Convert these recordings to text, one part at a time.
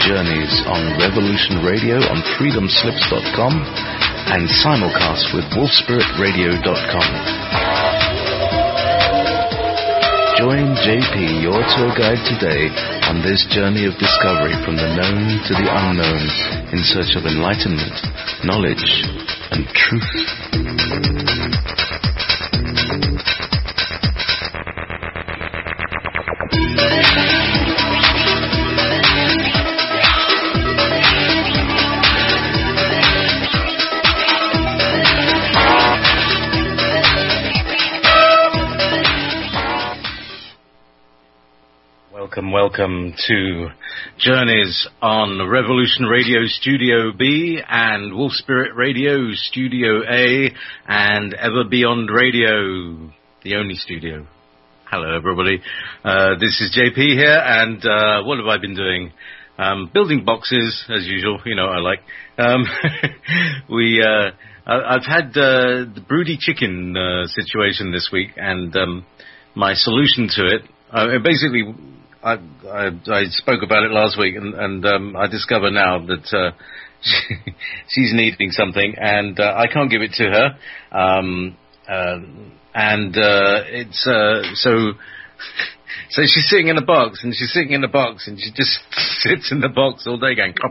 Journeys on Revolution Radio on freedomslips.com and simulcast with wolfspiritradio.com. Join JP, your tour guide today, on this journey of discovery from the known to the unknown in search of enlightenment, knowledge, and truth. Welcome to Journeys on Revolution Radio Studio B and Wolf Spirit Radio Studio A and Ever Beyond Radio, the only studio. Hello, everybody. This is JP here, and what have I been doing? Building boxes, as usual. You know what I like. I've had the broody chicken situation this week, and my solution to it, basically, I spoke about it last week, and I discover now that she's needing something, and I can't give it to her. It's so she's sitting in a box, and she just sits in the box all day going,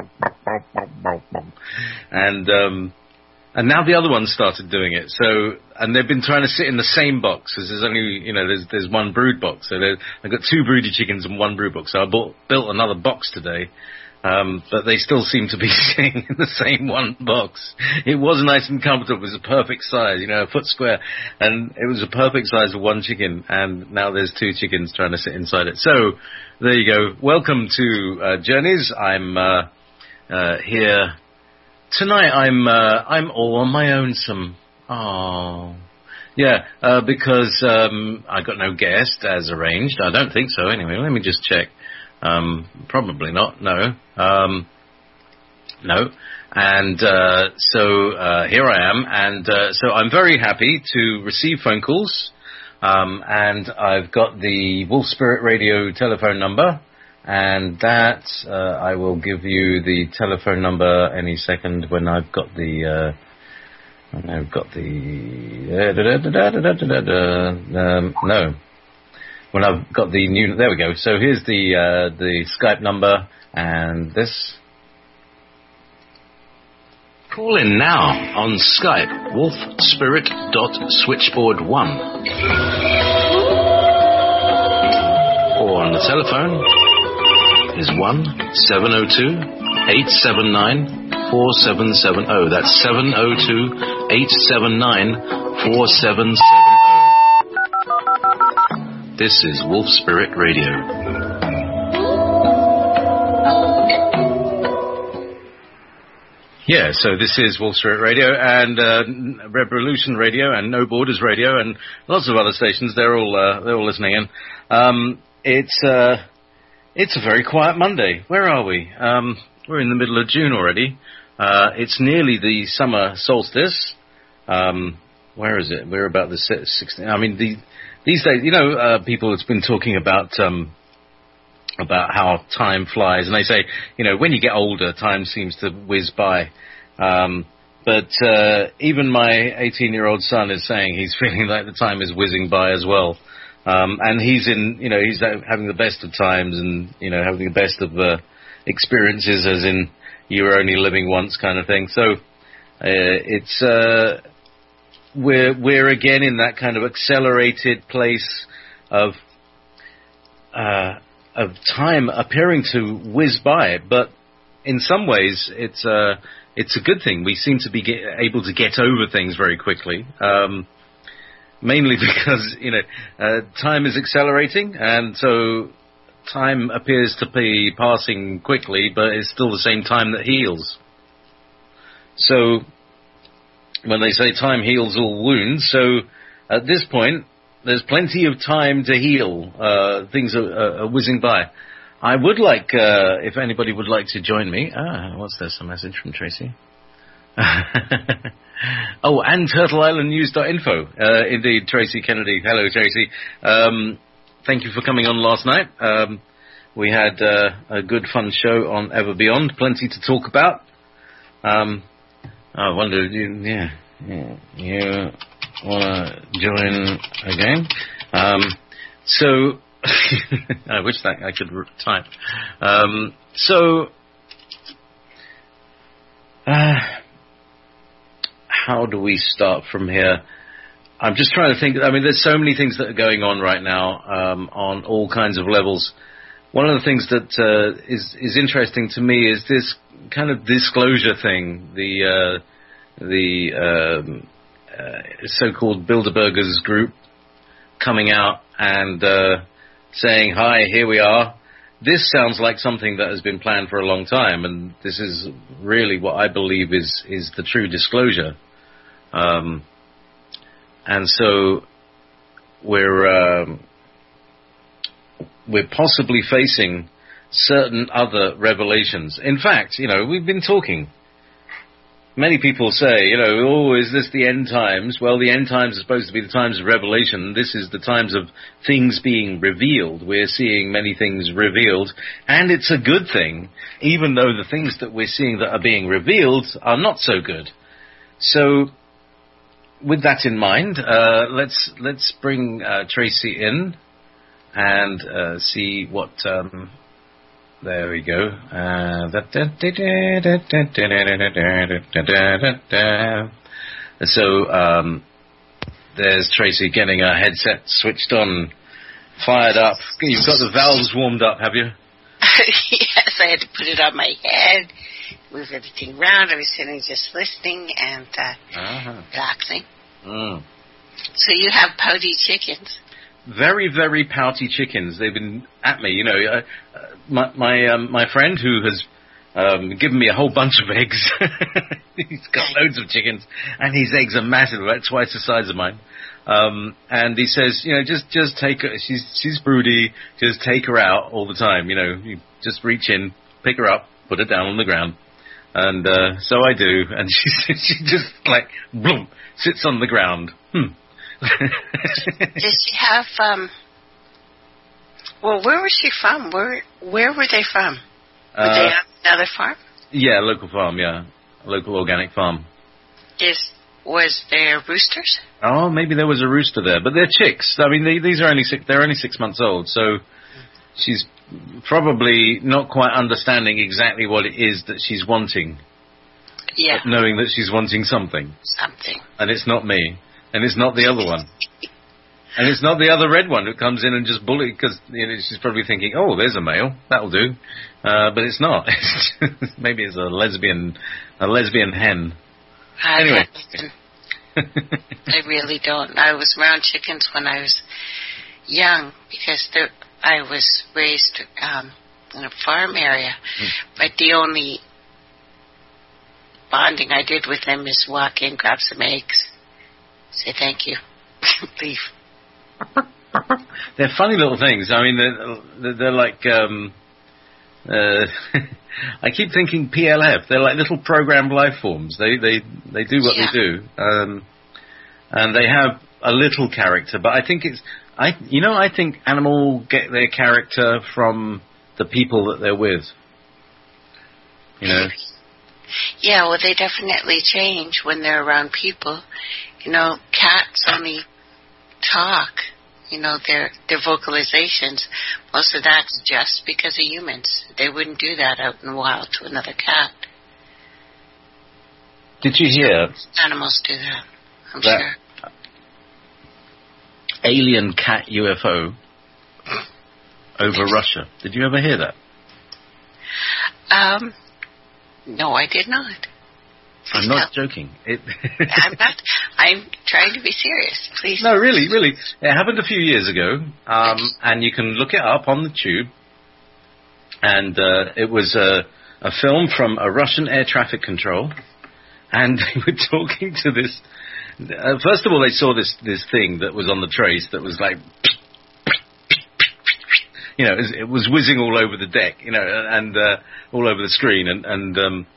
and now the other one started doing it. So, and they've been trying to sit in the same box, because there's only, there's one brood box. So I've got two broody chickens and one brood box. So I built another box today, but they still seem to be sitting in the same one box. It was nice and comfortable. It was a perfect size, a foot square, and it was a perfect size for one chicken. And now there's two chickens trying to sit inside it. So there you go. Welcome to Journeys. I'm here. Tonight I'm all on my own because I got no guest as arranged. I don't think so anyway. Let me just check. Probably not, no. No. And so here I am, and so I'm very happy to receive phone calls, and I've got the Wolf Spirit Radio telephone number. And that, I will give you the telephone number any second when I've got the, when I've got the new, there we go. So here's the Skype number, and this. Call in now on Skype, wolfspirit.switchboard1. Or on the telephone is 1-702-879-4770. That's 702-879-4770. This is Wolf Spirit Radio. Yeah, so this is Wolf Spirit Radio and Revolution Radio and No Borders Radio and lots of other stations. They're all listening in. It's a very quiet Monday. Where are we? We're in the middle of June already. It's nearly the summer solstice. Where is it? We're about the 16th. I mean, these days, people have been talking about how time flies, and they say, when you get older, time seems to whiz by. But even my 18-year-old son is saying he's feeling like the time is whizzing by as well. And he's he's having the best of times and, having the best of experiences, as in you were only living once kind of thing. So, we're again in that kind of accelerated place of time appearing to whiz by. But in some ways, it's a good thing. We seem to be able to get over things very quickly. Mainly because, time is accelerating, and so time appears to be passing quickly, but it's still the same time that heals. So, when they say time heals all wounds, so at this point, there's plenty of time to heal. Things are whizzing by. I would like, if anybody would like to join me. What's this? A message from Tracy? Oh, and TurtleIslandNews.info. Indeed, Tracy Kennedy. Hello, Tracy. Thank you for coming on last night. We had a good, fun show on Ever Beyond. Plenty to talk about. I wonder, you want to join again? So, I wish that I could type. How do we start from here? I'm just trying to think. I mean, there's so many things that are going on right now on all kinds of levels. One of the things that is interesting to me is this kind of disclosure thing. The so-called Bilderbergers group coming out and saying, "Hi, here we are." This sounds like something that has been planned for a long time, and this is really what I believe is the true disclosure. And so we're possibly facing certain other revelations. In fact, we've been talking. Many people say, oh, is this the end times? Well, the end times are supposed to be the times of revelation. This is the times of things being revealed. We're seeing many things revealed, and it's a good thing, even though the things that we're seeing that are being revealed are not so good. So, with that in mind, let's bring Tracy in and see what. There we go. So there's Tracy getting her headset switched on, fired up. You've got the valves warmed up, have you? Yes, I had to put it on my head, move everything around. I was sitting just listening and relaxing. Mm. So you have pouty chickens. Very, very pouty chickens. They've been at me. My friend who has given me a whole bunch of eggs. He's got loads of chickens, and his eggs are massive, about twice the size of mine. And he says, just take her. She's broody. Just take her out all the time. You just reach in, pick her up, put her down on the ground, and so I do. And she just like boom, sits on the ground. Did she have, where was she from? Where were they from? Were they on another farm? Yeah, local farm, yeah. A local organic farm. Was there roosters? Oh, maybe there was a rooster there, but they're chicks. I mean, these are they're only 6 months old, so she's probably not quite understanding exactly what it is that she's wanting. Yeah. But knowing that she's wanting something. Something. And it's not me. And it's not the other one. And it's not the other red one who comes in and just bully, because she's probably thinking, oh, there's a male, that'll do. But it's not. Maybe it's a lesbian hen. Anyway. I really don't. I was around chickens when I was young, because I was raised in a farm area. But the only bonding I did with them is walk in, grab some eggs, say thank you, leave. They're funny little things. I mean, they're like, I keep thinking PLF. They're like little programmed life forms. They do what they do. And they have a little character, but I think I think animals get their character from the people that they're with. Yeah, well, they definitely change when they're around people. Cats only talk, their vocalizations. Most of that's just because of humans. They wouldn't do that out in the wild to another cat. Did you hear? Animals do that, I'm sure. Alien cat UFO over Russia. Did you ever hear that? No, I did not. I'm not joking. I'm not. I'm trying to be serious. Please. No, really. It happened a few years ago, and you can look it up on the tube. And it was a film from a Russian air traffic control, and they were talking to this. First of all, they saw this thing that was on the trace that was like, it was whizzing all over the deck, and all over the screen, and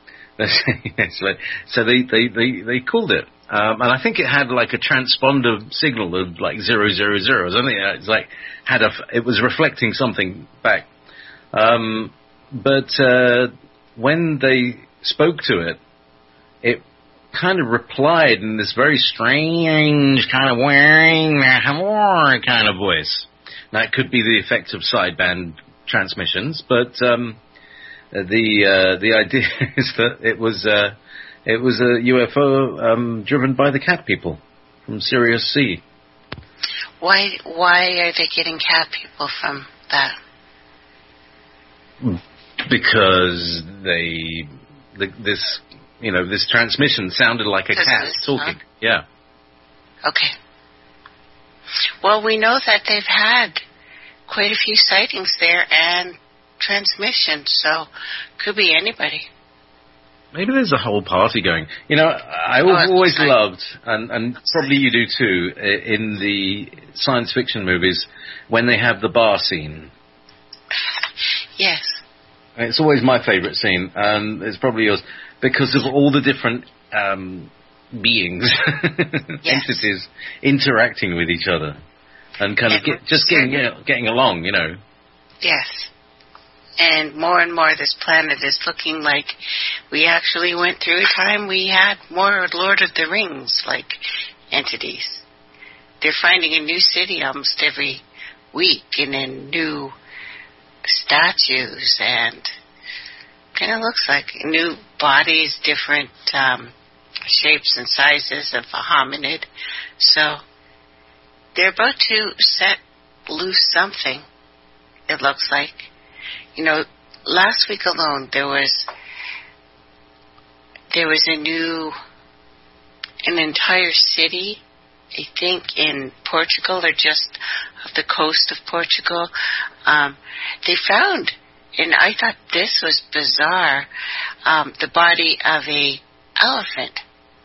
so they called it, and I think it had like a transponder signal of like 000 or something. It's like it was reflecting something back. But when they spoke to it, it kind of replied in this very strange kind of whirring kind of voice. Now, it could be the effect of sideband transmissions, but the idea is that it was a UFO driven by the cat people from Sirius C. Why are they getting cat people from that? Because this transmission sounded like a cat talking. Huh? Yeah. Okay. Well, we know that they've had quite a few sightings there and transmissions, so could be anybody. Maybe there's a whole party going. I've always loved, and probably you do too, in the science fiction movies, when they have the bar scene. Yes. It's always my favourite scene, and it's probably yours, because of all the different beings, yes. entities, interacting with each other, and kind of getting along, Yes. And more this planet is looking like we actually went through a time we had more Lord of the Rings-like entities. They're finding a new city almost every week, and then new statues, and kind of looks like new bodies, different shapes and sizes of a hominid. So they're about to set loose something, it looks like. Last week alone there was an entire city, I think, in Portugal or just off the coast of Portugal. They found, and I thought this was bizarre, the body of a elephant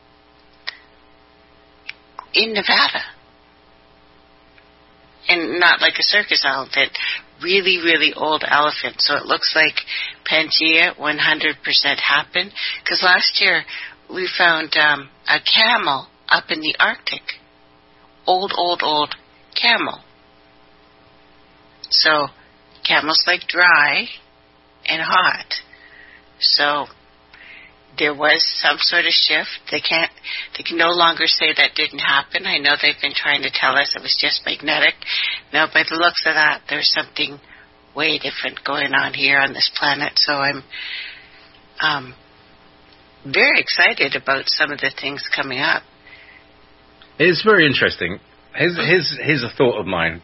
in Nevada. And not like a circus elephant, really, really old elephant. So it looks like Pangea 100% happened. Because last year we found a camel up in the Arctic. Old camel. So camels like dry and hot. So there was some sort of shift. They can no longer say that didn't happen. I know they've been trying to tell us it was just magnetic. No, by the looks of that, there's something way different going on here on this planet. So I'm very excited about some of the things coming up. It's very interesting. Here's a thought of mine,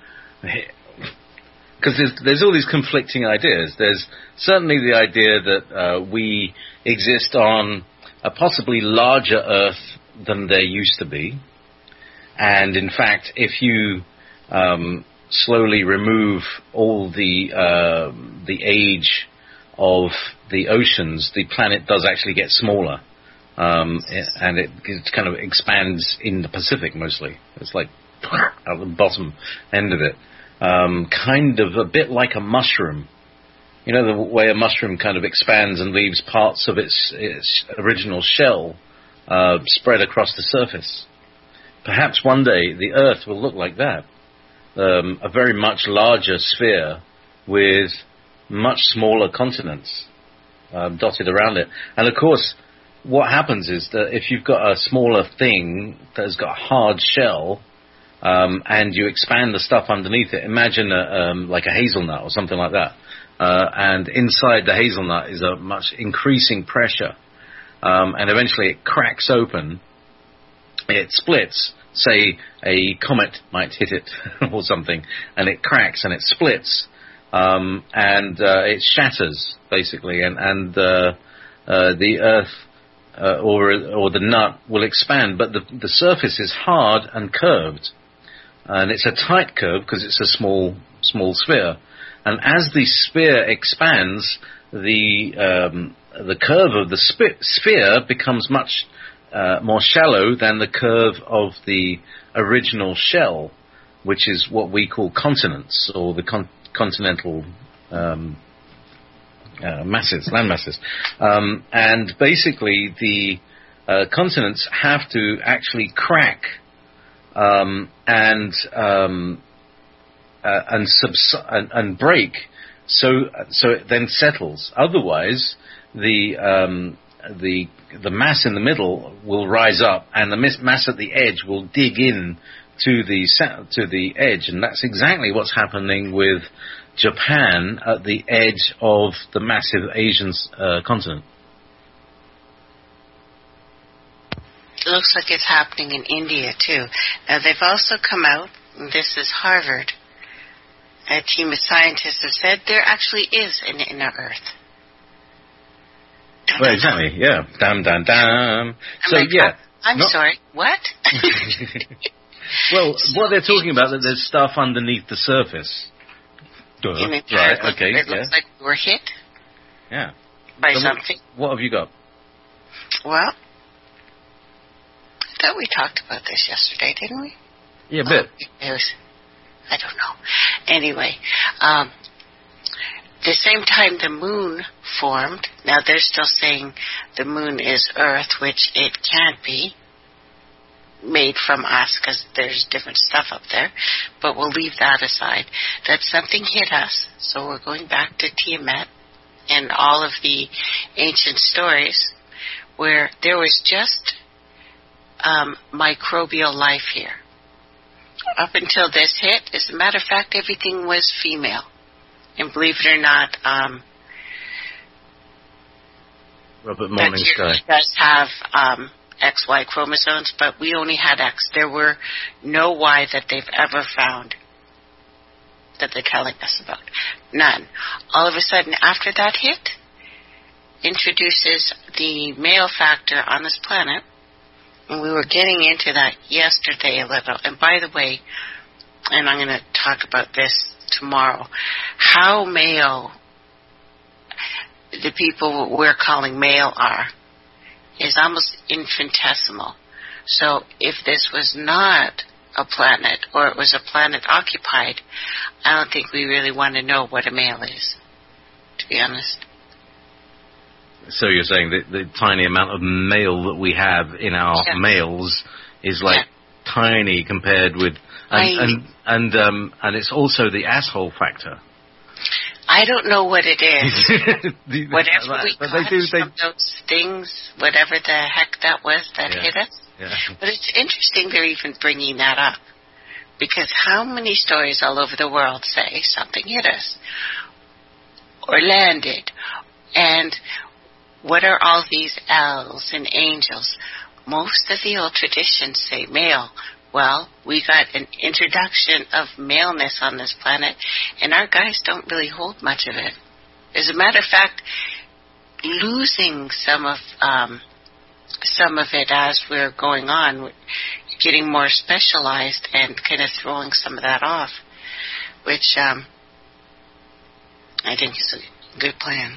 because there's all these conflicting ideas. There's certainly the idea that we exist on a possibly larger Earth than there used to be, and in fact, if you slowly remove all the age of the oceans, the planet does actually get smaller, and it kind of expands in the Pacific mostly. It's like at the bottom end of it. Kind of a bit like a mushroom. The way a mushroom kind of expands and leaves parts of its original shell spread across the surface. Perhaps one day the Earth will look like that. A very much larger sphere with much smaller continents dotted around it. And of course, what happens is that if you've got a smaller thing that has got a hard shell, and you expand the stuff underneath it, imagine like a hazelnut or something like that. And inside the hazelnut is a much increasing pressure. And eventually it cracks open, it splits. Say a comet might hit it or something, and it cracks and it splits, and it shatters, basically, and the Earth or the nut will expand, but the surface is hard and curved. And it's a tight curve because it's a small sphere. And as the sphere expands, the curve of the sphere becomes much more shallow than the curve of the original shell, which is what we call continents, or the continental land masses. And basically, the continents have to actually crack and break so it then settles. Otherwise, the mass in the middle will rise up, and the mass at the edge will dig in to the edge, and that's exactly what's happening with Japan at the edge of the massive Asian continent. It looks like it's happening in India too. Now they've also come out, and this is Harvard, a team of scientists have said there actually is an inner Earth. Well, exactly, yeah. Damn. So, yeah. I'm sorry, what? Well, what they're talking about, that there's stuff underneath the surface. Duh. Right, okay, it looks like we were hit. Yeah. By something. What have you got? Well, I thought we talked about this yesterday, didn't we? Yeah, a bit. It was, I don't know. Anyway, the same time the moon formed, now they're still saying the moon is Earth, which it can't be made from us because there's different stuff up there, but we'll leave that aside. That something hit us, so we're going back to Tiamat and all of the ancient stories where there was just microbial life here. Up until this hit, as a matter of fact, everything was female. And believe it or not, Robert Morningsky does have XY chromosomes, but we only had X. There were no Y that they've ever found that they're telling us about. None. All of a sudden, after that hit, introduces the male factor on this planet. And we were getting into that yesterday a little. And by the way, and I'm going to talk about this tomorrow, how male the people we're calling male are is almost infinitesimal. So if this was not a planet, or it was a planet occupied, I don't think we really want to know what a male is, to be honest. So you're saying that the tiny amount of male that we have in our males is like tiny compared with, and it's also the asshole factor. I don't know what it is. Whatever we caught from those things, whatever the heck that was that hit us. Yeah. But it's interesting they're even bringing that up, because how many stories all over the world say something hit us or landed, and what are all these elves and angels? Most of the old traditions say male. Well, we got an introduction of maleness on this planet, and our guys don't really hold much of it. As a matter of fact, losing some of it as we're going on, getting more specialized and kind of throwing some of that off, which I think is a good plan.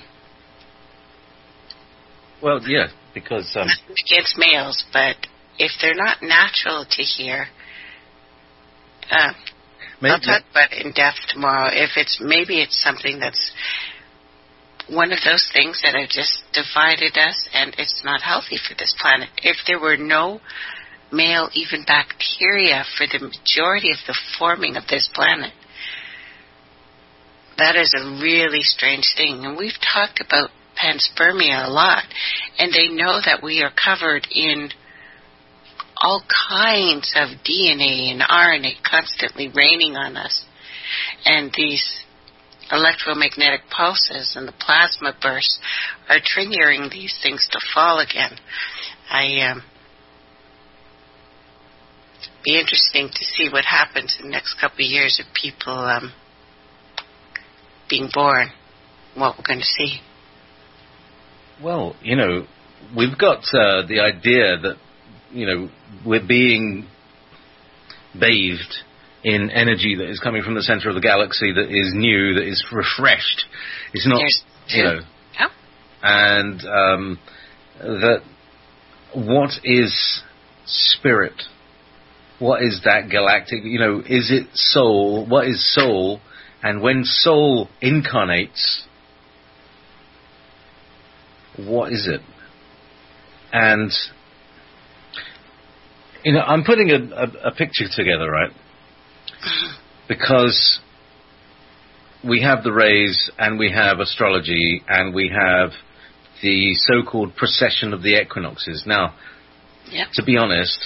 Well, yeah, because against males, but if they're not natural to here, I'll talk about it in depth tomorrow. If maybe it's something that's one of those things that have just divided us, and it's not healthy for this planet. If there were no male, even bacteria, for the majority of the forming of this planet, that is a really strange thing. And we've talked about panspermia a lot, and they know that we are covered in all kinds of DNA and RNA constantly raining on us, and these electromagnetic pulses and the plasma bursts are triggering these things to fall again. Be interesting to see what happens in the next couple of years of people being born, what we're going to see. Well, we've got the idea that, we're being bathed in energy that is coming from the center of the galaxy, that is new, that is refreshed. It's not, and that what is spirit? What is that galactic? Is it soul? What is soul? And when soul incarnates, what is it? And I'm putting a picture together, right? Because we have the rays, and we have astrology, and we have the so-called precession of the equinoxes. Now, to be honest,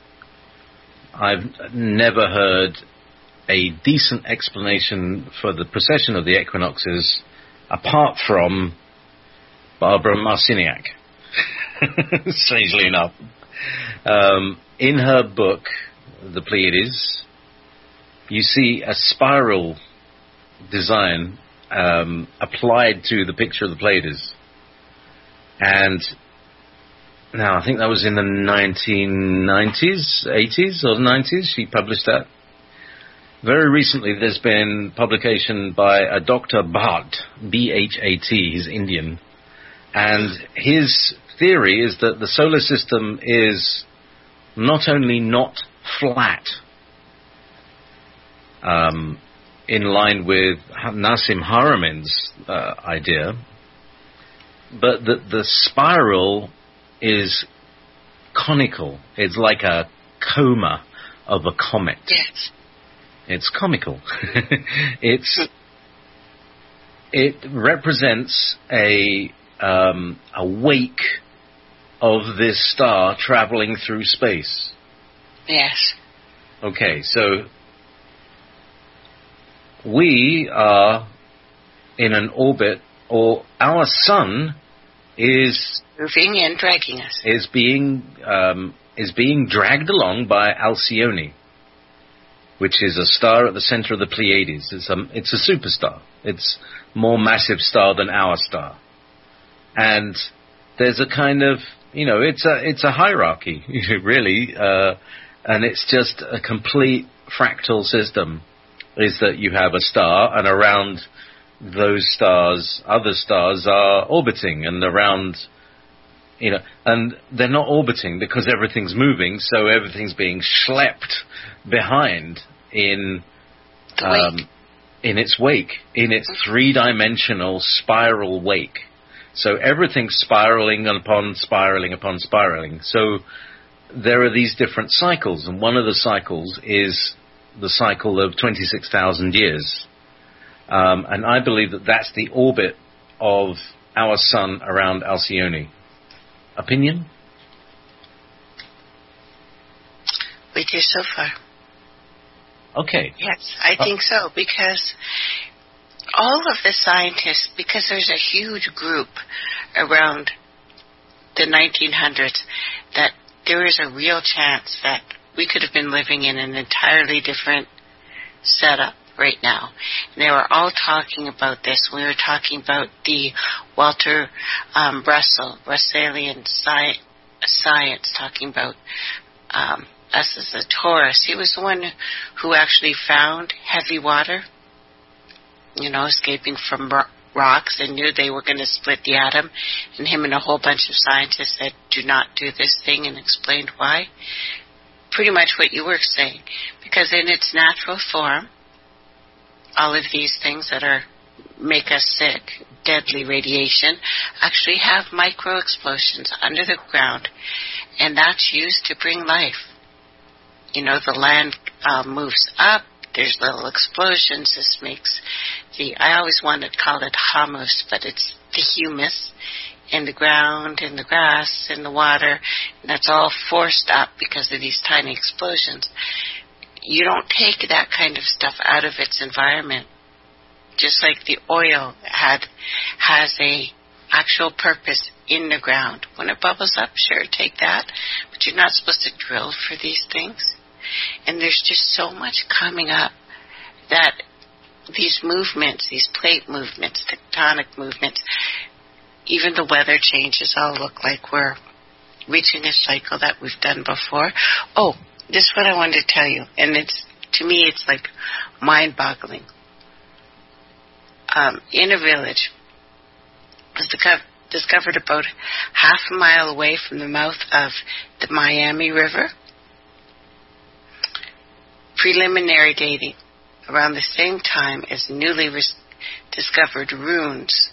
I've never heard a decent explanation for the precession of the equinoxes apart from Barbara Marciniak, strangely enough. In her book, The Pleiades, you see a spiral design applied to the picture of the Pleiades. And now, I think that was in the 1990s, 80s or 90s, she published that. Very recently, there's been publication by a Dr. Bhatt, B-H-A-T, he's Indian. And his theory is that the solar system is not only not flat, in line with Nassim Haramein's idea, but that the spiral is conical. It's like a coma of a comet. Yes. It's comical. It represents a wake of this star traveling through space. Yes. Okay, so we are in an orbit, or our sun is moving and dragging us. Is being dragged along by Alcyone, which is a star at the center of the Pleiades. It's a superstar. It's more massive star than our star, and there's a kind of, it's a hierarchy, really, and it's just a complete fractal system. Is that you have a star, and around those stars, other stars are orbiting, and around, and they're not orbiting because everything's moving, so everything's being schlepped behind in its wake, in its three-dimensional spiral wake. So everything's spiraling upon spiraling upon spiraling. So there are these different cycles, and one of the cycles is the cycle of 26,000 years. And I believe that that's the orbit of our sun around Alcyone. Opinion? We do so far. Okay. Yes, I think so, because all of the scientists, because there's a huge group around the 1900s, that there is a real chance that we could have been living in an entirely different setup right now. And they were all talking about this. We were talking about the Walter Russellian science, talking about us as a Taurus. He was the one who actually found heavy water, escaping from rocks, and knew they were going to split the atom. And him and a whole bunch of scientists said, do not do this thing, and explained why. Pretty much what you were saying, because in its natural form, all of these things that make us sick, deadly radiation, actually have micro explosions under the ground, and that's used to bring life. The land moves up, there's little explosions. This makes I always wanted to call it humus, but it's the humus in the ground, in the grass, in the water, and that's all forced up because of these tiny explosions. You don't take that kind of stuff out of its environment. Just like the oil has a actual purpose in the ground. When it bubbles up, sure, take that, but you're not supposed to drill for these things. And there's just so much coming up that these movements, these plate movements, tectonic movements, even the weather changes all look like we're reaching a cycle that we've done before. Oh, this is what I wanted to tell you, and to me it's like mind-boggling. In a village, was discovered about half a mile away from the mouth of the Miami River. Preliminary dating, around the same time as newly discovered runes.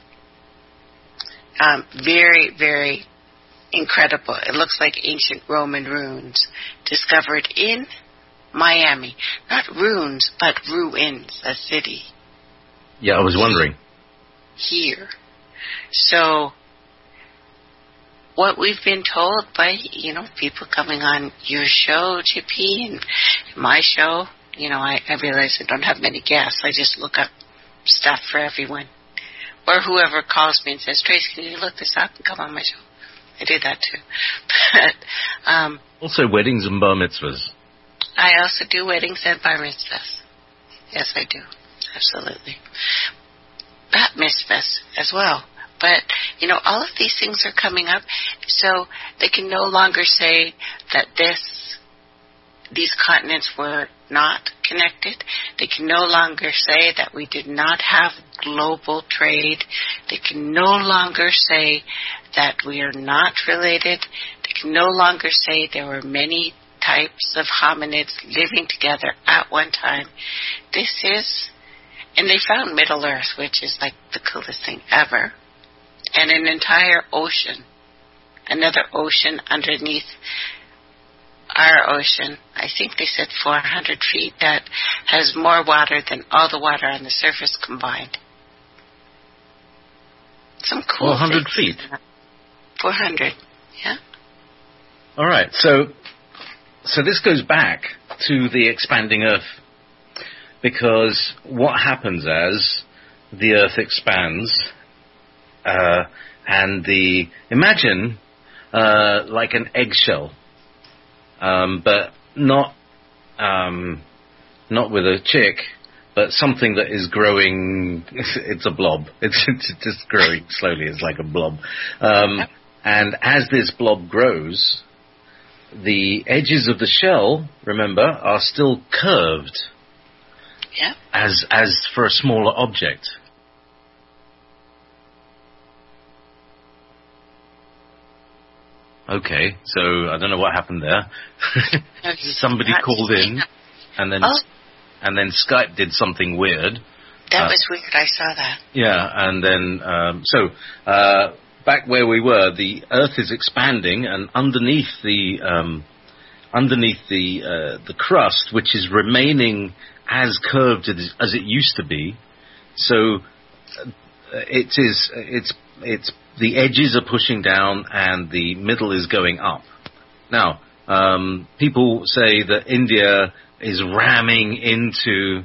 Very, very incredible. It looks like ancient Roman runes discovered in Miami. Not runes, but ruins, a city. Yeah, I was wondering. Here. So, what we've been told by, people coming on your show, JP, and my show, I realize I don't have many guests. I just look up stuff for everyone. Or whoever calls me and says, Trace, can you look this up and come on my show? I do that too. But, also weddings and bar mitzvahs. I also do weddings and bar mitzvahs. Yes, I do. Absolutely. Bat mitzvahs as well. But, all of these things are coming up, so they can no longer say that these continents were not connected. They can no longer say that we did not have global trade. They can no longer say that we are not related. They can no longer say there were many types of hominids living together at one time. And they found Middle Earth, which is like the coolest thing ever. And an entire ocean, another ocean underneath our ocean, I think they said 400 feet, that has more water than all the water on the surface combined. Some cool 400 things. feet? 400, yeah. All right, so this goes back to the expanding Earth, because what happens as the Earth expands, and imagine like an eggshell, but not with a chick, but something that is growing. It's a blob. It's just growing slowly. It's like a blob, and as this blob grows, the edges of the shell, remember, are still curved. Yeah. As for a smaller object. Okay, so I don't know what happened there. Somebody called in, and then Skype did something weird. That was weird. I saw that. Yeah, and then back where we were, the Earth is expanding, and underneath the crust, which is remaining as curved as it used to be, so it's the edges are pushing down and the middle is going up. Now, people say that India is ramming into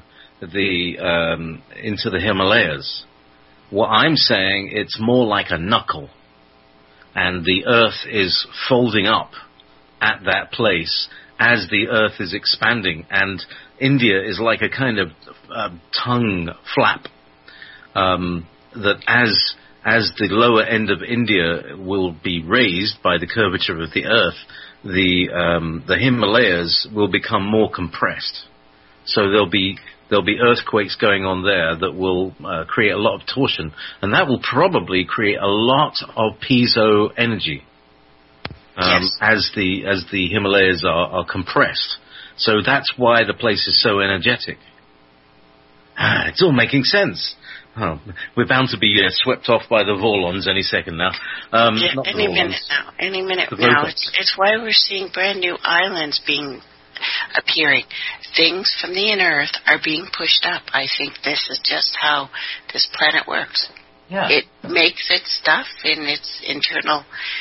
the Himalayas. What I'm saying, it's more like a knuckle, and the Earth is folding up at that place as the Earth is expanding, and India is like a kind of tongue flap, that as the lower end of India will be raised by the curvature of the Earth, the Himalayas will become more compressed. So there'll be earthquakes going on there that will create a lot of torsion, and that will probably create a lot of piezo energy as the Himalayas are compressed. So that's why the place is so energetic. It's all making sense. Oh, we're bound to be swept off by the Vorlons any second now. Any minute now. It's why we're seeing brand new islands appearing. Things from the inner Earth are being pushed up. I think this is just how this planet works. Yeah. It makes its stuff in its internal.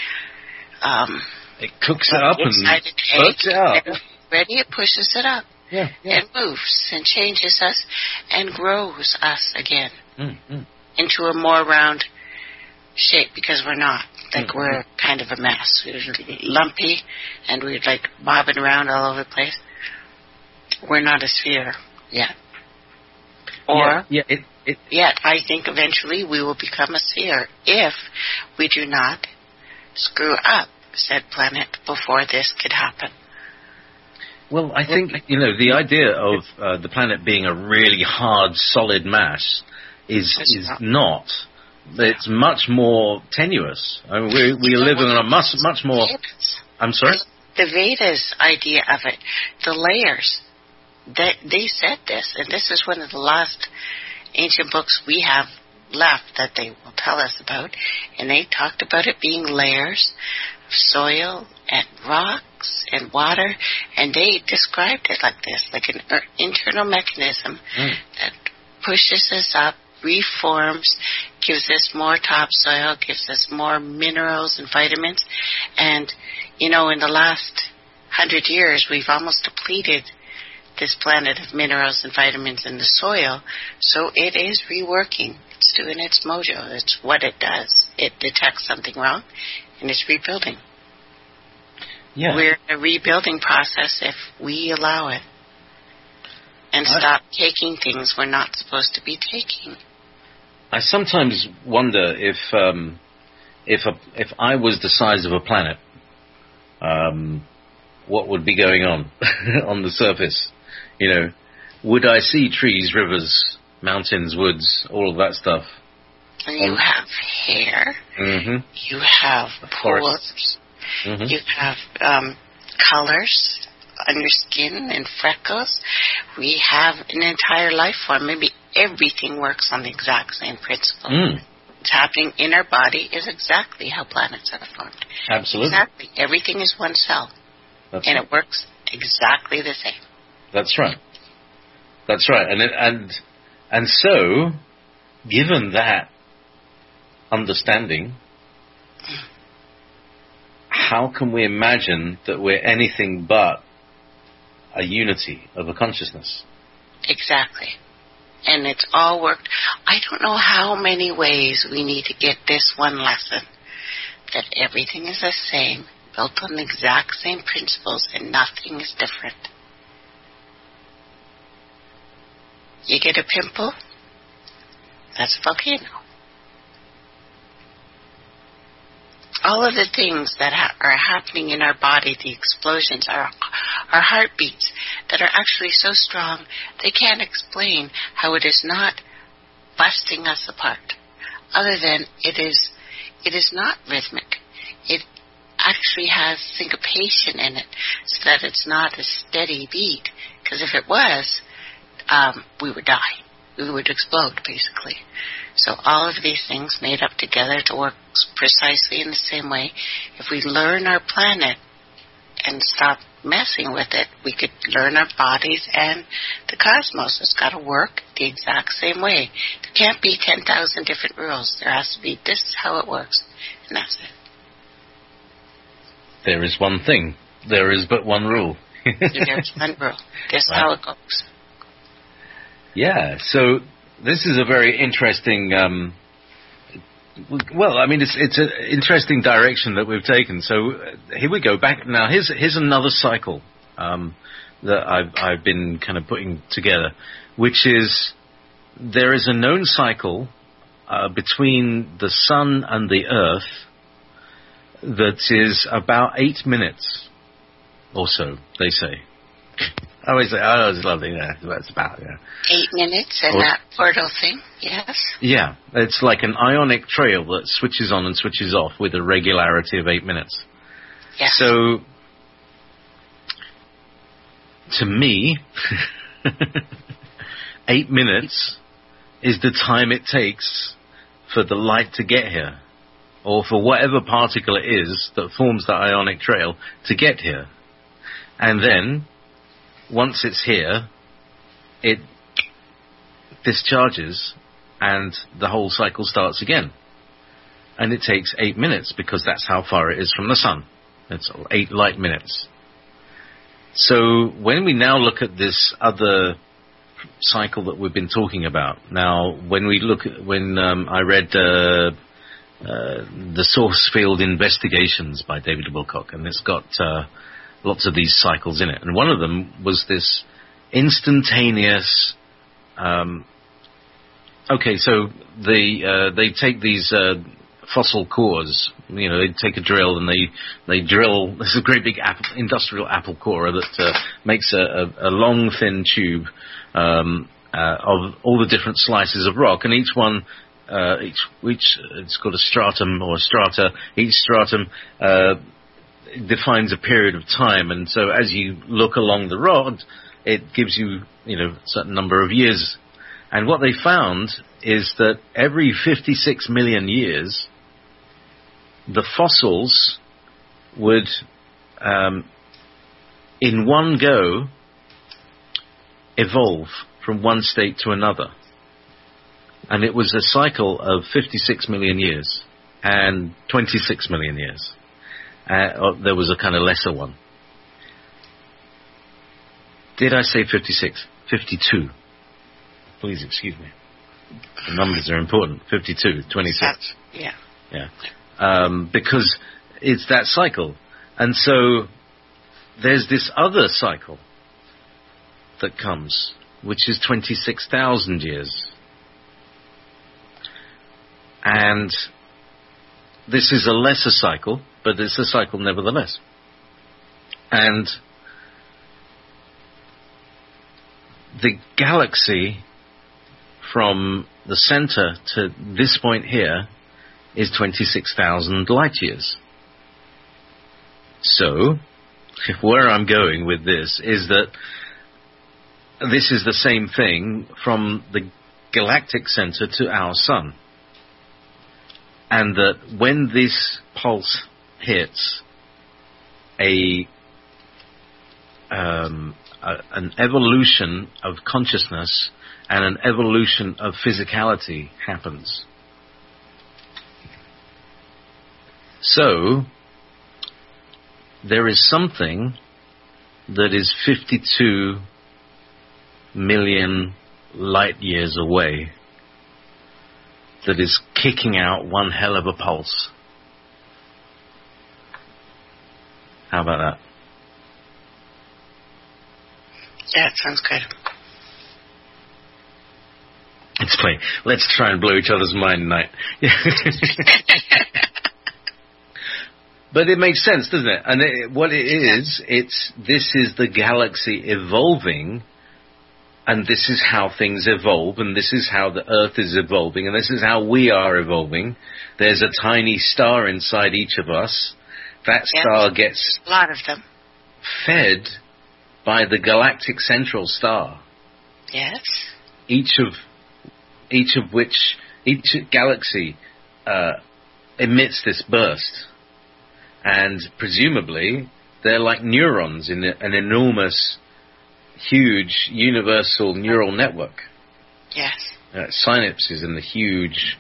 It cooks it up and works it out. And ready, it pushes it up. Yeah. And moves and changes us and grows us again into a more round shape, because we're not. Like we're kind of a mess. We're lumpy and we're like bobbing around all over the place. We're not a sphere yet. Yet I think eventually we will become a sphere if we do not screw up said planet before this could happen. Well, I think, the idea of the planet being a really hard, solid mass is not. It's much more tenuous. I mean, we live in a much more... I'm sorry? The Vedas idea of it, the layers, they said this, and this is one of the last ancient books we have left that they will tell us about, and they talked about it being layers of soil and rocks and water, and they described it like this, like an internal mechanism that pushes us up reforms, gives us more topsoil, gives us more minerals and vitamins. And, in the last 100 years, we've almost depleted this planet of minerals and vitamins in the soil. So it is reworking. It's doing its mojo. It's what it does. It detects something wrong, and it's rebuilding. Yeah. We're in a rebuilding process if we allow it. And stop taking things we're not supposed to be taking. I sometimes wonder if I was the size of a planet, what would be going on on the surface? Would I see trees, rivers, mountains, woods, all of that stuff? You have hair. Mm-hmm. You have pores. Mm-hmm. You have colors on your skin and freckles. We have an entire life form. Maybe everything works on the exact same principle. What's happening in our body is exactly how planets are formed. Absolutely. Exactly. Everything is one cell. That's and right. It works exactly the same. That's right. That's right. And so, given that understanding, how can we imagine that we're anything but a unity of a consciousness? Exactly. And it's all worked. I don't know how many ways we need to get this one lesson, that everything is the same, built on the exact same principles, and nothing is different. You get a pimple, that's a volcano. All of the things that are happening in our body, the explosions, our heartbeats, that are actually so strong, they can't explain how it is not busting us apart. Other than it is not rhythmic. It actually has syncopation in it, so that it's not a steady beat. Because if it was, we would die. We would explode, basically. So all of these things made up together to work precisely in the same way. If we learn our planet and stop messing with it, we could learn our bodies and the cosmos. It's got to work the exact same way. There can't be 10,000 different rules. There has to be, this is how it works, and that's it. There is one thing. There is but one rule. There's one rule. This is how it goes. Yeah, so this is a very interesting, it's an interesting direction that we've taken. So here we go back. Now, here's another cycle that I've been kind of putting together, which is there is a known cycle between the sun and the earth that is about 8 minutes or so, they say. I always say, it's lovely, yeah, that's about, yeah. 8 minutes and that portal thing, yes? Yeah, it's like an ionic trail that switches on and switches off with a regularity of 8 minutes. Yeah. So, to me, 8 minutes is the time it takes for the light to get here, or for whatever particle it is that forms that ionic trail to get here. And then, once it's here, it discharges and the whole cycle starts again. And it takes 8 minutes because that's how far it is from the sun. It's 8 light minutes. So when we now look at this other cycle that we've been talking about, now when I read the Source Field Investigations by David Wilcock, and it's got lots of these cycles in it, and one of them was this instantaneous. So they take these fossil cores. They take a drill and they drill. This is a great big industrial apple core that makes a long thin tube of all the different slices of rock, and each one. Each it's called a stratum or a strata. Each stratum defines a period of time, and so as you look along the rod, it gives you a certain number of years. And what they found is that every 56 million years, the fossils would, in one go, evolve from one state to another. And it was a cycle of 56 million years and 26 million years. There was a kind of lesser one. Did I say 56? 52. Please excuse me. The numbers are important. 52, 26. Yeah. Yeah. Because it's that cycle. And so there's this other cycle that comes, which is 26,000 years. And this is a lesser cycle, but it's a cycle nevertheless. And the galaxy from the center to this point here is 26,000 light years. So, where I'm going with this is that this is the same thing from the galactic center to our sun. And that when this pulse hits an evolution of consciousness and an evolution of physicality happens. So, there is something that is 52 million light years away that is kicking out one hell of a pulse. How about that? Yeah, it sounds good. Let's try and blow each other's mind tonight. But it makes sense, doesn't it? And what it is, this is the galaxy evolving, and this is how things evolve, and this is how the Earth is evolving, and this is how we are evolving. There's a tiny star inside each of us. That star gets a lot of them fed by the galactic central star. Yes. Each galaxy emits this burst. And presumably, they're like neurons in an enormous, huge, universal neural network. Yes. Synapses in the huge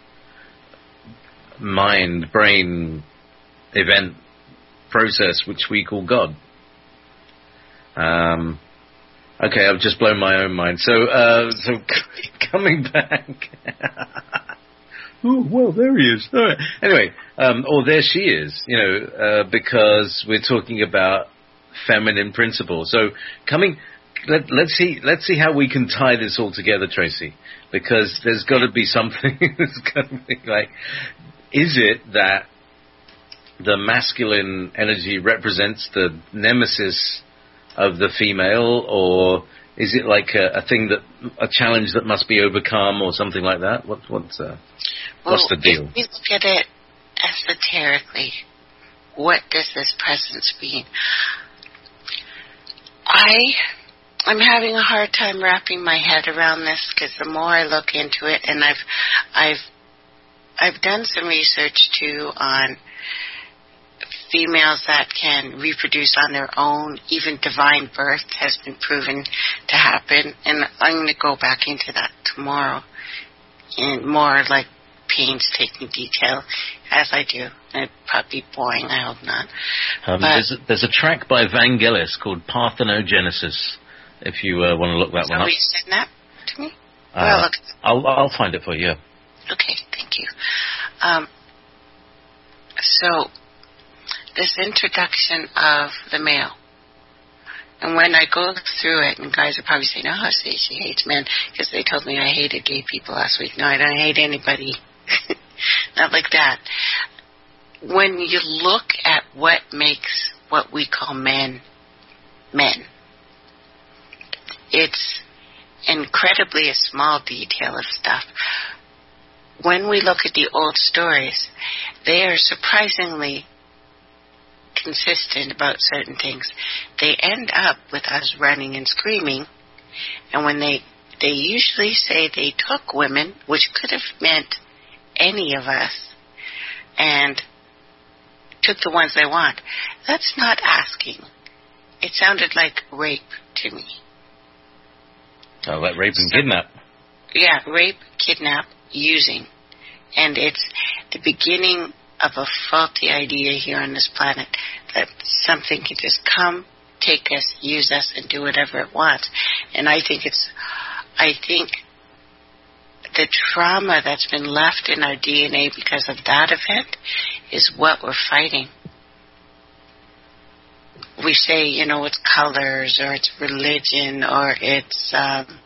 mind-brain event process which we call God. Okay, I've just blown my own mind. So coming back. Oh, well, there he is. All right. Anyway, or there she is, because we're talking about feminine principles. So let's see how we can tie this all together, Tracy, because there's got to be something. There's got to be is it that the masculine energy represents the nemesis of the female, or is it like a challenge that must be overcome, or something like that? What's the deal? If we look at it esoterically, what does this presence mean? I'm having a hard time wrapping my head around this, because the more I look into it, and I've done some research too on females that can reproduce on their own. Even divine birth has been proven to happen, and I'm going to go back into that tomorrow in more painstaking detail, as I do. It'd probably be boring, I hope not. There's a track by Vangelis called Parthenogenesis, if you want to look that one up. So you send that to me? I'll find it for you. Okay, thank you. So, this introduction of the male, and when I go through it, and guys are probably saying, oh, see, she hates men, because they told me I hated gay people last week. No, I don't hate anybody. Not like that. When you look at what makes what we call men, it's incredibly a small detail of stuff. When we look at the old stories, they are surprisingly consistent about certain things. They end up with us running and screaming, and when they usually say they took women, which could have meant any of us, and took the ones they want. That's not asking. It sounded like rape to me. Oh, like rape and kidnap. Yeah, rape, kidnap, using. And it's the beginning of a faulty idea here on this planet that something can just come, take us, use us, and do whatever it wants. And I think the trauma that's been left in our DNA because of that event is what we're fighting. We say, it's colors, or it's religion, or it's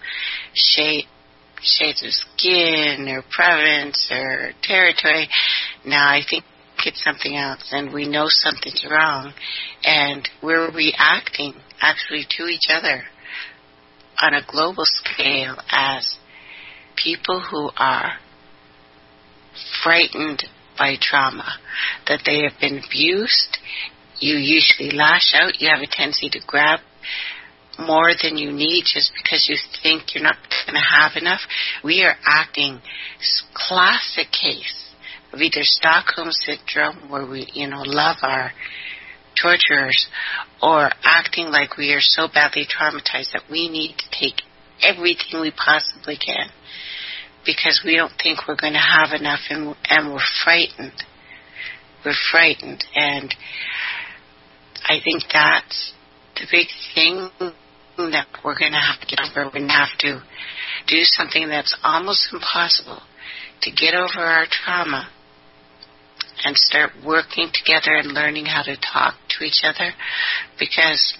shades of skin, or province, or territory. Now, I think it's something else, and we know something's wrong, and we're reacting actually to each other on a global scale as people who are frightened by trauma, that they have been abused. You usually lash out. You have a tendency to grab more than you need just because you think you're not going to have enough. We are acting classic case of either Stockholm Syndrome, where we, love our torturers, or acting like we are so badly traumatized that we need to take everything we possibly can because we don't think we're going to have enough, and we're frightened. We're frightened, and I think that's the big thing that we're going to have to get over. We're going to have to do something that's almost impossible, to get over our trauma and start working together and learning how to talk to each other, because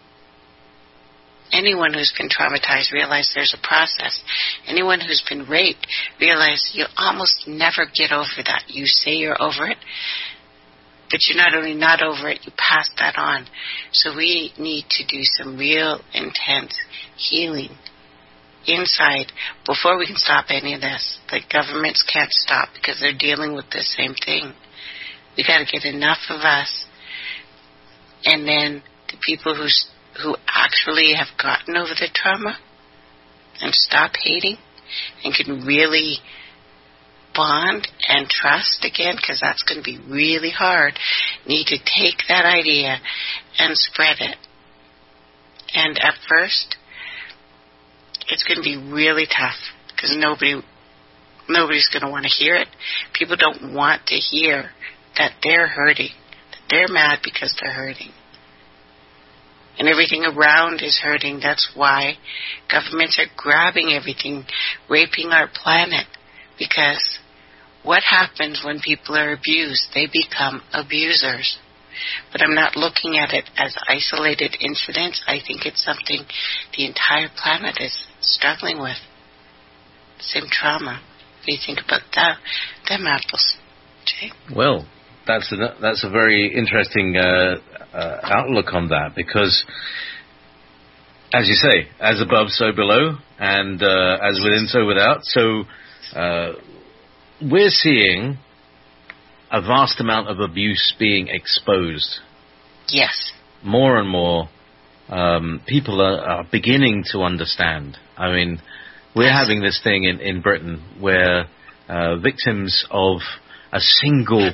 anyone who's been traumatized realizes there's a process. Anyone who's been raped realizes you almost never get over that. You say you're over it, but you're not only not over it, you pass that on. So we need to do some real intense healing inside before we can stop any of this. The governments can't stop because they're dealing with the same thing. We got to get enough of us, and then the people who actually have gotten over the trauma and stop hating and can really bond and trust again, because that's going to be really hard, need to take that idea and spread it. And at first, it's going to be really tough because nobody's going to want to hear it. People don't want to hear that they're hurting, that they're mad because they're hurting. And everything around is hurting. That's why governments are grabbing everything, raping our planet. Because what happens when people are abused? They become abusers. But I'm not looking at it as isolated incidents. I think it's something the entire planet is struggling with. Same trauma. What do you think about that? Them apples, Jay? Well, that's a very interesting outlook on that, because, as you say, as above, so below, and as within, so without. So we're seeing a vast amount of abuse being exposed. Yes. More and more people are beginning to understand. I mean, we're having this thing in Britain where victims of a single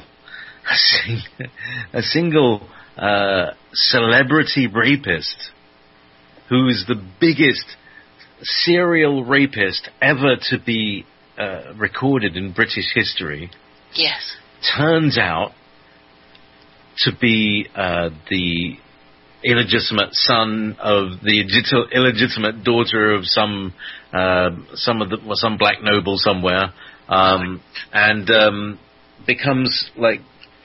celebrity rapist, who's the biggest serial rapist ever to be recorded in British history, yes, turns out to be the illegitimate son of the illegitimate daughter of some black noble somewhere, and becomes like.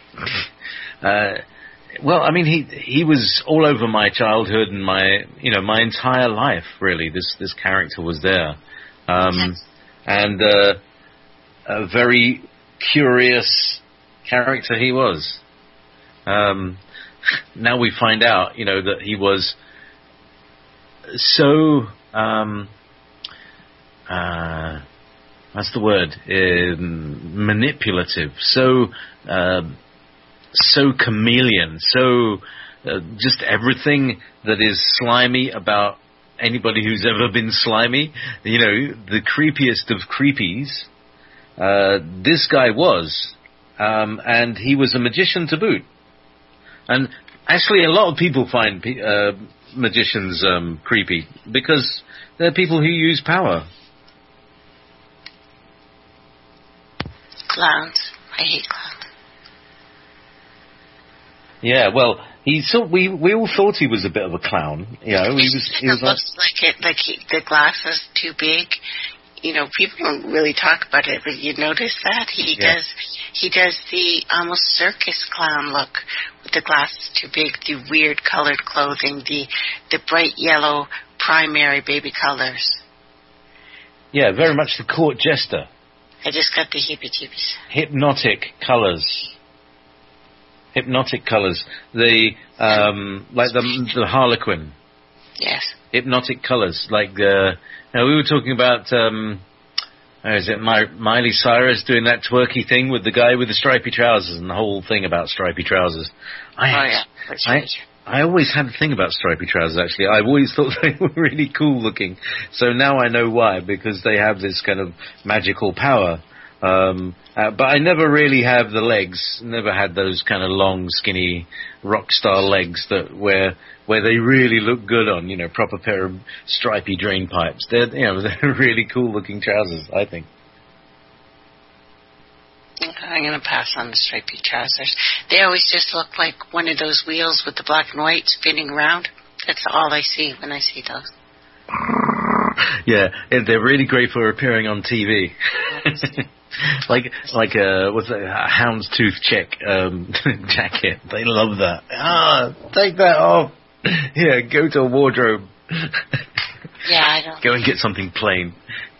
Well, I mean, he was all over my childhood and my entire life. Really, this character was there, and a very curious character he was. Now we find out, that he was so what's the word? Manipulative, so chameleon, so just everything that is slimy about anybody who's ever been slimy, the creepiest of creepies, this guy was, and he was a magician to boot. And actually a lot of people find magicians creepy, because they're people who use power. Clowns. I hate clowns. Yeah, well, we all thought he was a bit of a clown. You know, he was looks the glass is too big. You know, people don't really talk about it, but you notice that he does the almost circus clown look with the glasses too big, the weird colored clothing, the bright yellow primary baby colors. Yeah, very much the court jester. I just got the heebie-jeebies. Hypnotic colours. The like the Harlequin. Yes. Hypnotic colours, like now we were talking about is it Miley Cyrus doing that twerky thing with the guy with the stripy trousers and the whole thing about stripy trousers. I always had a thing about stripy trousers, actually. I always thought they were really cool looking. So now I know why, because they have this kind of magical power. But I never really have the legs, never had those kind of long, skinny rock star legs that where they really look good on, you know, proper pair of stripy drain pipes. They're really cool looking trousers, I think. I'm going to pass on the stripy trousers. They always just look like one of those wheels with the black and white spinning around. That's all I see when I see those. Yeah, they're really great for appearing on TV. like what's that, a houndstooth jacket. They love that. Take that off. Yeah, go to a wardrobe. Yeah, I don't. Go and get something plain.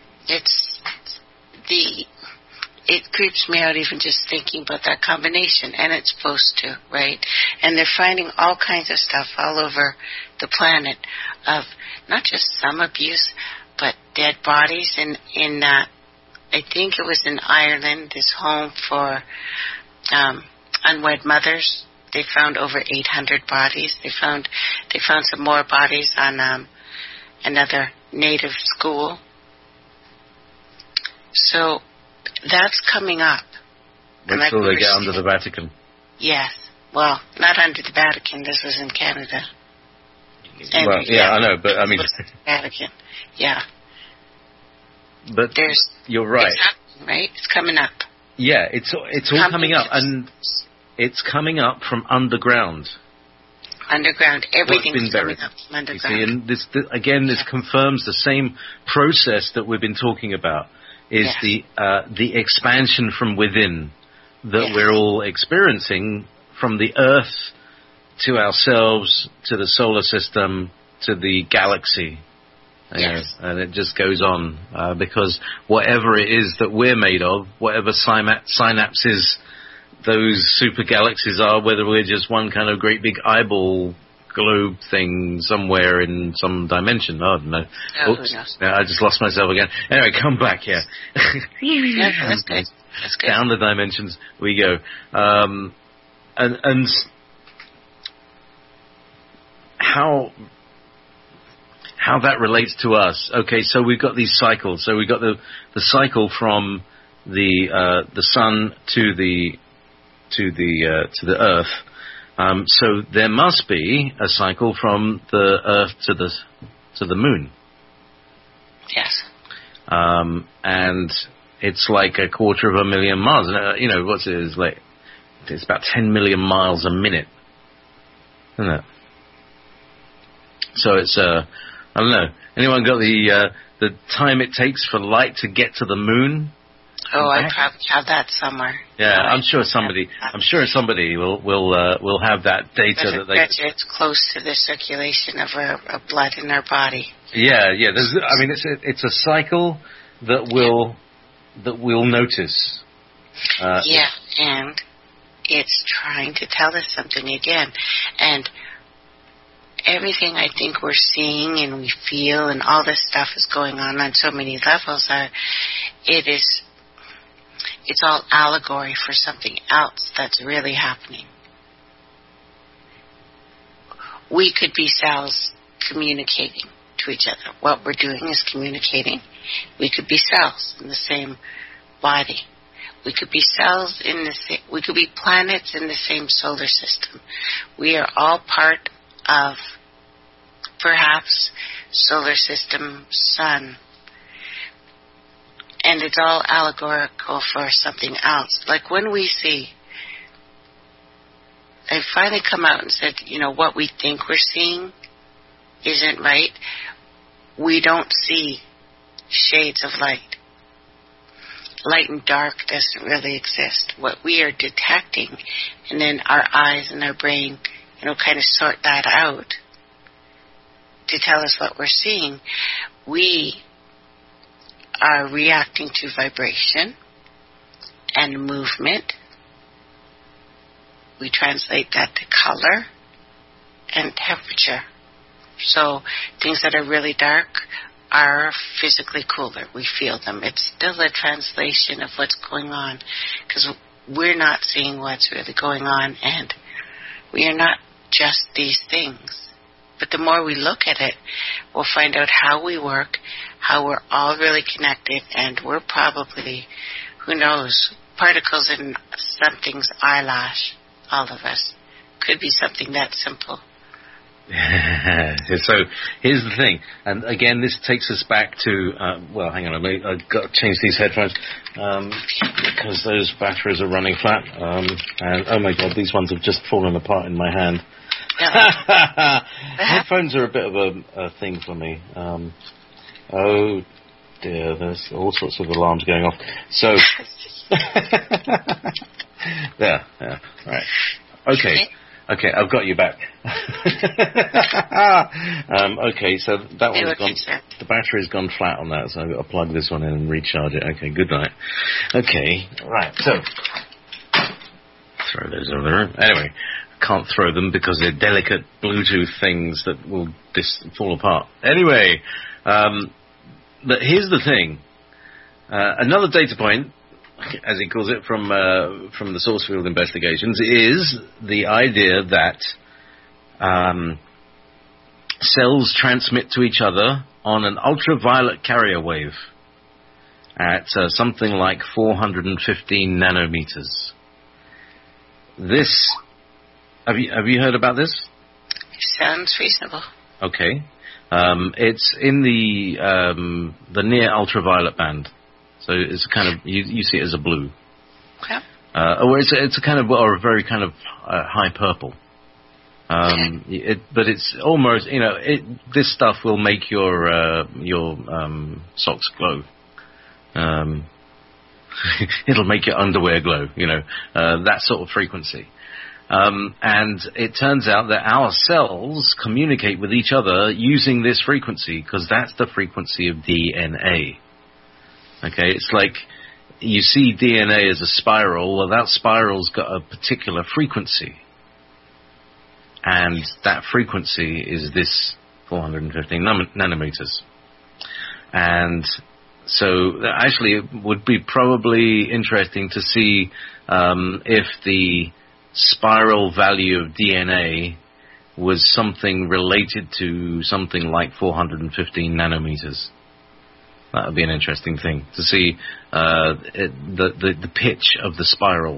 It creeps me out even just thinking about that combination, and it's supposed to, right? And they're finding all kinds of stuff all over the planet of not just some abuse, but dead bodies in I think it was in Ireland, this home for unwed mothers. They found over 800 bodies. They found some more bodies on another native school. So that's coming up. Wait till they get under the Vatican. Yes. Well, not under the Vatican. This was in Canada. Well, yeah, I know, but I mean... Vatican. Yeah. But you're right. It's happening, right? It's coming up. Yeah, it's all coming up, and it's coming up from underground. Underground. Everything's coming up from underground. You see, and this confirms the same process that we've been talking about, is the expansion from within that we're all experiencing, from the Earth to ourselves, to the solar system, to the galaxy. Yes. And it just goes on, because whatever it is that we're made of, whatever synapses those super galaxies are, whether we're just one kind of great big eyeball globe thing somewhere in some dimension, I don't know. Oops, I just lost myself again. Anyway, come back here. That's good. That's good. Down the dimensions we go. And how that relates to us. Okay, so we've got these cycles. So we've got the cycle from the sun to the Earth. So there must be a cycle from the Earth to the Moon. Yes. And it's like 250,000 miles. You know, what's it? It's about 10 million miles a minute, isn't it? So it's I don't know. Anyone got the time it takes for light to get to the Moon? Oh, I probably have that somewhere. Yeah, I'm sure somebody will have that data that they. It's close to the circulation of our blood in our body. Yeah. It's a cycle that we'll notice. And it's trying to tell us something again, and everything I think we're seeing and we feel and all this stuff is going on so many levels. It's all allegory for something else that's really happening. We could be cells communicating to each other. What we're doing is communicating. We could be cells in the same body. We could be cells we could be planets in the same solar system. We are all part of perhaps solar system sun. And it's all allegorical for something else. Like when we see, I finally come out and said, what we think we're seeing isn't right. We don't see shades of light. Light and dark doesn't really exist. What we are detecting, and then our eyes and our brain, kind of sort that out to tell us what we're seeing. We are reacting to vibration and movement. We translate that to color and temperature. So things that are really dark are physically cooler. We feel them. It's still a translation of what's going on, because we're not seeing what's really going on, and we are not just these things. But the more we look at it, we'll find out how we work, how we're all really connected, and we're probably, who knows, particles in something's eyelash, all of us. Could be something that simple. So here's the thing, and again, this takes us back to, hang on, I've got to change these headphones, because those batteries are running flat, and oh my god, these ones have just fallen apart in my hand. Headphones are a bit of a thing for me. Oh dear, there's all sorts of alarms going off. So, there, right. Okay, I've got you back. Okay, so that one's gone. The battery's gone flat on that, so I've got to plug this one in and recharge it. Okay, good night. Okay, right, so throw those over the room. Anyway, can't throw them because they're delicate Bluetooth things that will fall apart. Anyway, but here's the thing. Another data point, as he calls it, from the source field investigations, is the idea that cells transmit to each other on an ultraviolet carrier wave at something like 415 nanometers. This, have you heard about this? Sounds reasonable. Okay, it's in the near ultraviolet band. So it's kind of, you see it as a blue. Okay. Or it's a kind of, or a very kind of high purple. But it's almost, this stuff will make your socks glow. It'll make your underwear glow, that sort of frequency. And it turns out that our cells communicate with each other using this frequency, because that's the frequency of DNA. Okay, it's like you see DNA as a spiral. Well, that spiral's got a particular frequency. And that frequency is this 415 nanometers. And so actually it would be probably interesting to see if the spiral value of DNA was something related to something like 415 nanometers. That would be an interesting thing to see. The pitch of the spiral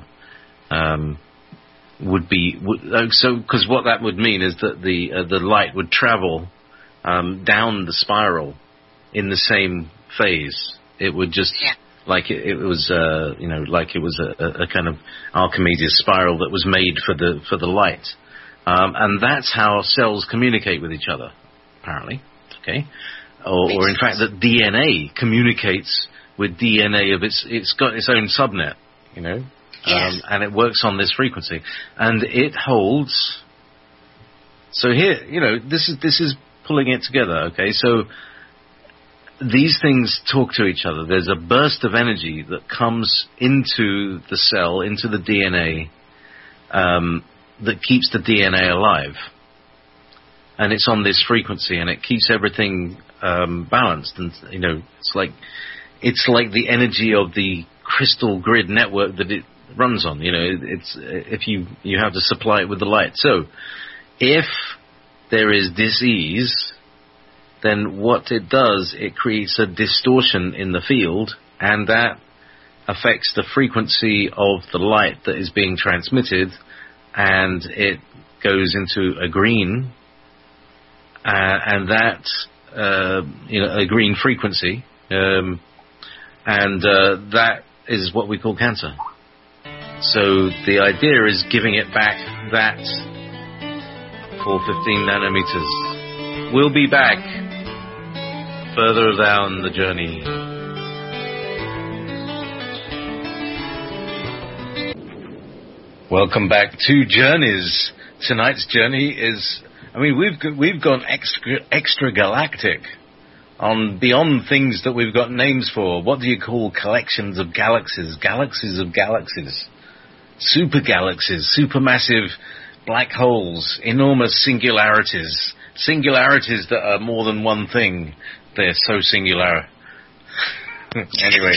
would be so, because what that would mean is that the light would travel down the spiral in the same phase. It would just like it was like it was a kind of Archimedes spiral that was made for the light, and that's how cells communicate with each other, apparently. Okay. Or in fact, that DNA communicates with DNA of it's got its own subnet, Yes. And it works on this frequency, and it holds. So here, this is pulling it together. Okay, so these things talk to each other. There's a burst of energy that comes into the cell, into the DNA, that keeps the DNA alive. And it's on this frequency, and it keeps everything balanced. And it's like the energy of the crystal grid network that it runs on. It's if you have to supply it with the light. So, if there is dis-ease, then what it does, it creates a distortion in the field, and that affects the frequency of the light that is being transmitted, and it goes into a green. And that, a green frequency, And that is what we call cancer. So the idea is giving it back that for 15 nanometers. We'll be back further down the journey. Welcome back to Journeys. Tonight's journey is, we've gone extra galactic on beyond things that we've got names for. What do you call collections of galaxies? Galaxies of galaxies. Super galaxies, supermassive black holes, enormous singularities. Singularities that are more than one thing. They're so singular. Anyway.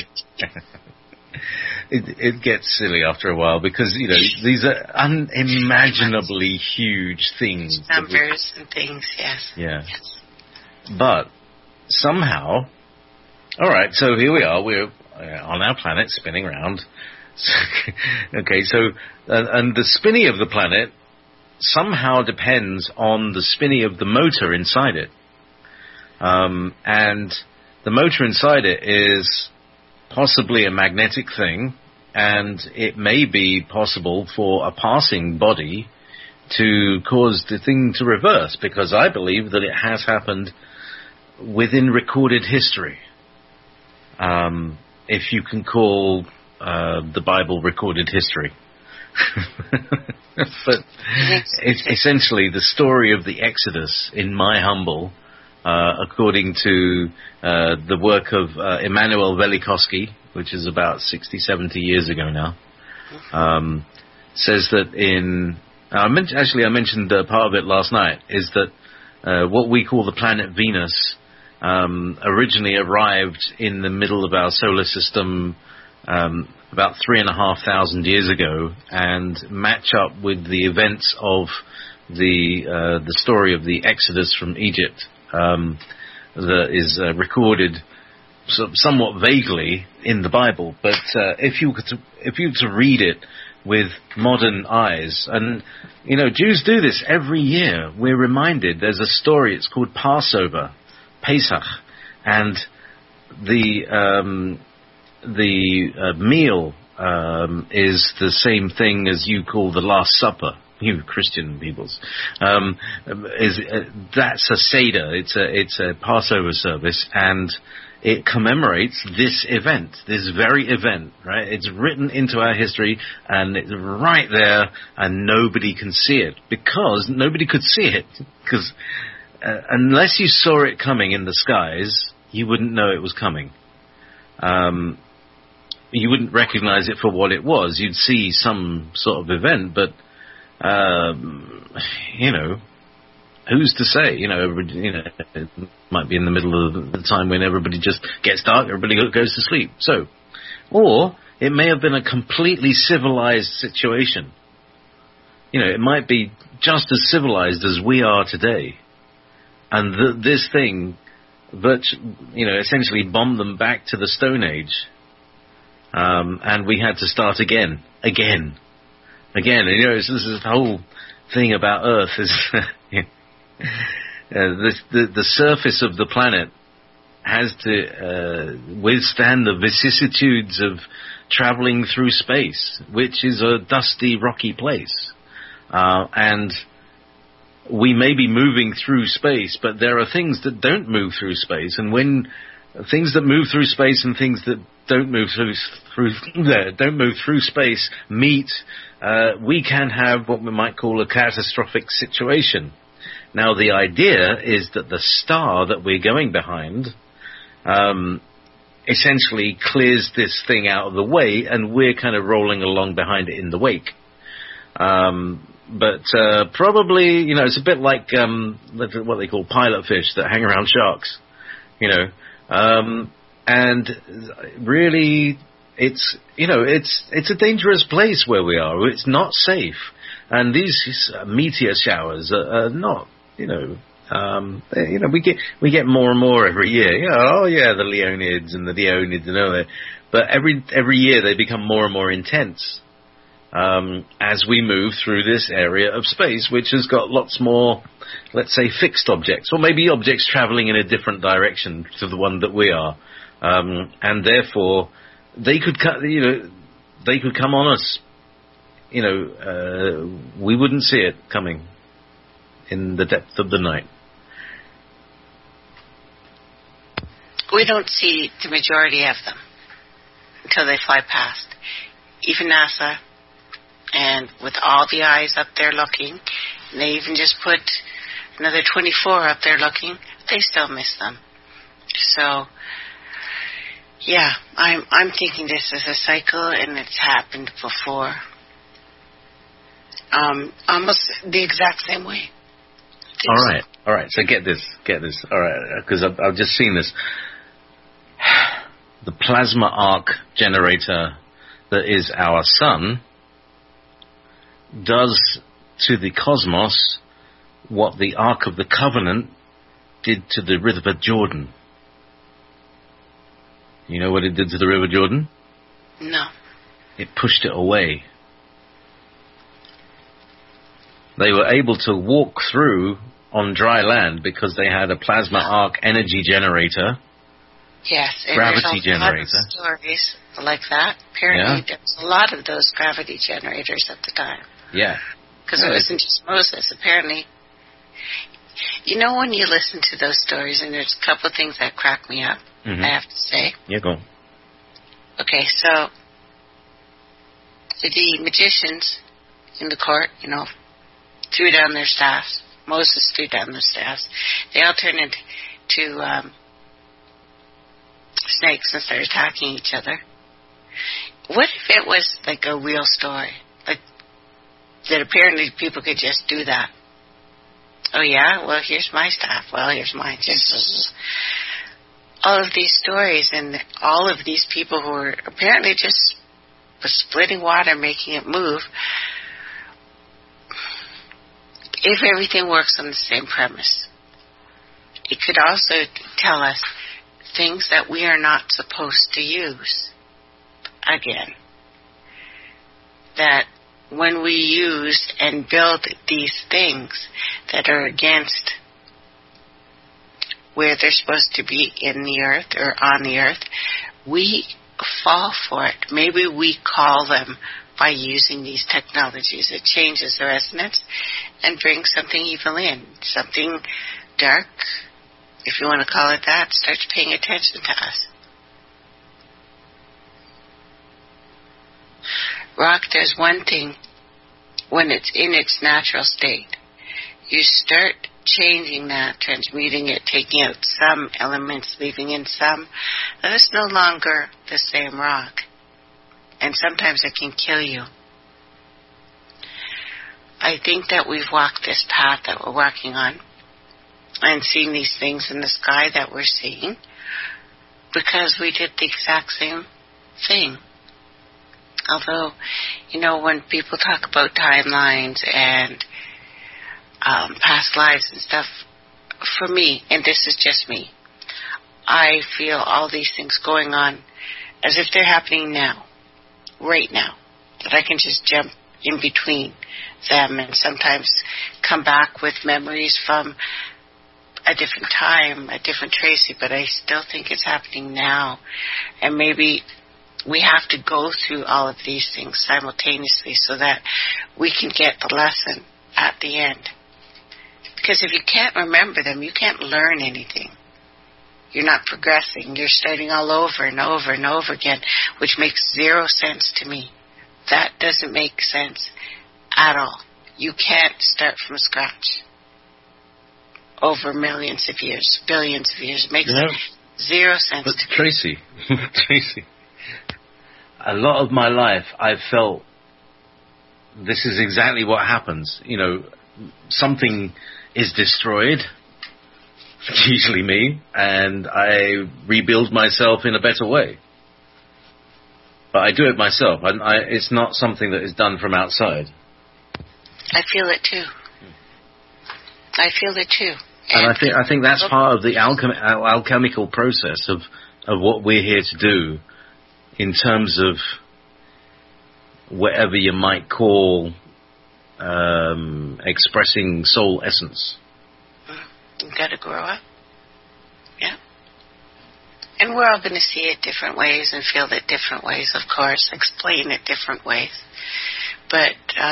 It gets silly after a while because, these are unimaginably huge things. Numbers and things, yes. Yeah. Yes. But somehow, all right, so here we are. We're on our planet spinning around. Okay, so, and the spinning of the planet somehow depends on the spinning of the motor inside it. And the motor inside it is possibly a magnetic thing, and it may be possible for a passing body to cause the thing to reverse, because I believe that it has happened within recorded history. If you can call the Bible recorded history. But it's essentially the story of the Exodus, in my humble, according to the work of Immanuel Velikovsky, which is about 60, 70 years ago now, says that I mentioned part of it last night, is that what we call the planet Venus originally arrived in the middle of our solar system about 3,500 years ago, and match up with the events of the story of the Exodus from Egypt that is recorded somewhat vaguely in the Bible. But if you were to read it with modern eyes, and Jews do this every year. We're reminded there's a story. It's called Passover, Pesach, and the meal is the same thing as you call the Last Supper. You Christian peoples, that's a Seder. It's a Passover service, and it commemorates this event, this very event, right? It's written into our history, and it's right there, and nobody can see it, because nobody could see it, because unless you saw it coming in the skies, you wouldn't know it was coming. You wouldn't recognize it for what it was. You'd see some sort of event, but who's to say? It might be in the middle of the time when everybody just gets dark, everybody goes to sleep. So, or it may have been a completely civilized situation. It might be just as civilized as we are today, and this thing, essentially bombed them back to the Stone Age, and we had to start again. This is the whole thing about Earth is the surface of the planet has to withstand the vicissitudes of traveling through space, which is a dusty, rocky place. And we may be moving through space, but there are things that don't move through space. And when things that move through space and things that don't move through space meet, we can have what we might call a catastrophic situation. Now, the idea is that the star that we're going behind essentially clears this thing out of the way, and we're kind of rolling along behind it in the wake. But probably, it's a bit like what they call pilot fish that hang around sharks, and really, it's a dangerous place where we are. It's not safe, and these meteor showers are not, we get more and more every year. The Leonids and the Dionids and all that, but every year they become more and more intense as we move through this area of space, which has got lots more, let's say, fixed objects, or maybe objects traveling in a different direction to the one that we are. and therefore they could they could come on us. We wouldn't see it coming in the depth of the night. We don't see the majority of them until they fly past. Even NASA, and with all the eyes up there looking, and they even just put another 24 up there looking, they still miss them. So, yeah, I'm thinking this is a cycle, and it's happened before. Almost the exact same way. All right. So get this. All right, because I've just seen this. The plasma arc generator that is our sun does to the cosmos what the Ark of the Covenant did to the River Jordan. You know what it did to the River Jordan? No. It pushed it away. They were able to walk through on dry land because they had a plasma arc energy generator. Yes, and gravity there's a lot of generator. stories like that. Apparently, there's a lot of those gravity generators at the time. Yeah. Because it wasn't just Moses. Apparently, when you listen to those stories, and there's a couple of things that crack me up, I have to say. Yeah, go on. Okay, so the magicians in the court, threw down their staffs. Moses threw down their staffs. They all turned into snakes and started attacking each other. What if it was like a real story? Like, that apparently people could just do that. Oh yeah? Well, here's my staff. Well, here's mine. All of these stories and all of these people who were apparently just splitting water, making it move. If everything works on the same premise, it could also tell us things that we are not supposed to use. Again, that when we use and build these things that are against where they're supposed to be in the earth or on the earth, we fall for it. Maybe we call them by using these technologies. It changes the resonance and brings something evil in, something dark, if you want to call it that, starts paying attention to us. Rock, there's one thing, when it's in its natural state, you start changing that, transmuting it, taking out some elements, leaving in some, that is no longer the same rock. And sometimes it can kill you. I think that we've walked this path that we're walking on and seeing these things in the sky that we're seeing because we did the exact same thing. Although, when people talk about timelines and past lives and stuff, for me, and this is just me, I feel all these things going on as if they're happening now, right now, that I can just jump in between them and sometimes come back with memories from a different time, a different Tracy, but I still think it's happening now. And maybe we have to go through all of these things simultaneously so that we can get the lesson at the end. Because if you can't remember them, you can't learn anything. You're not progressing. You're starting all over and over and over again, which makes zero sense to me. That doesn't make sense at all. You can't start from scratch over millions of years, billions of years. It makes zero sense but to me. Tracy, a lot of my life I've felt this is exactly what happens. Something is destroyed, usually me, and I rebuild myself in a better way. But I do it myself. It's not something that is done from outside. I feel it too. And I think that's part of the alchemical process of what we're here to do in terms of whatever you might call expressing soul essence. You've got to grow up. Yeah. And And we're all going to see it different ways and feel it different ways, of course, explain it different ways. But,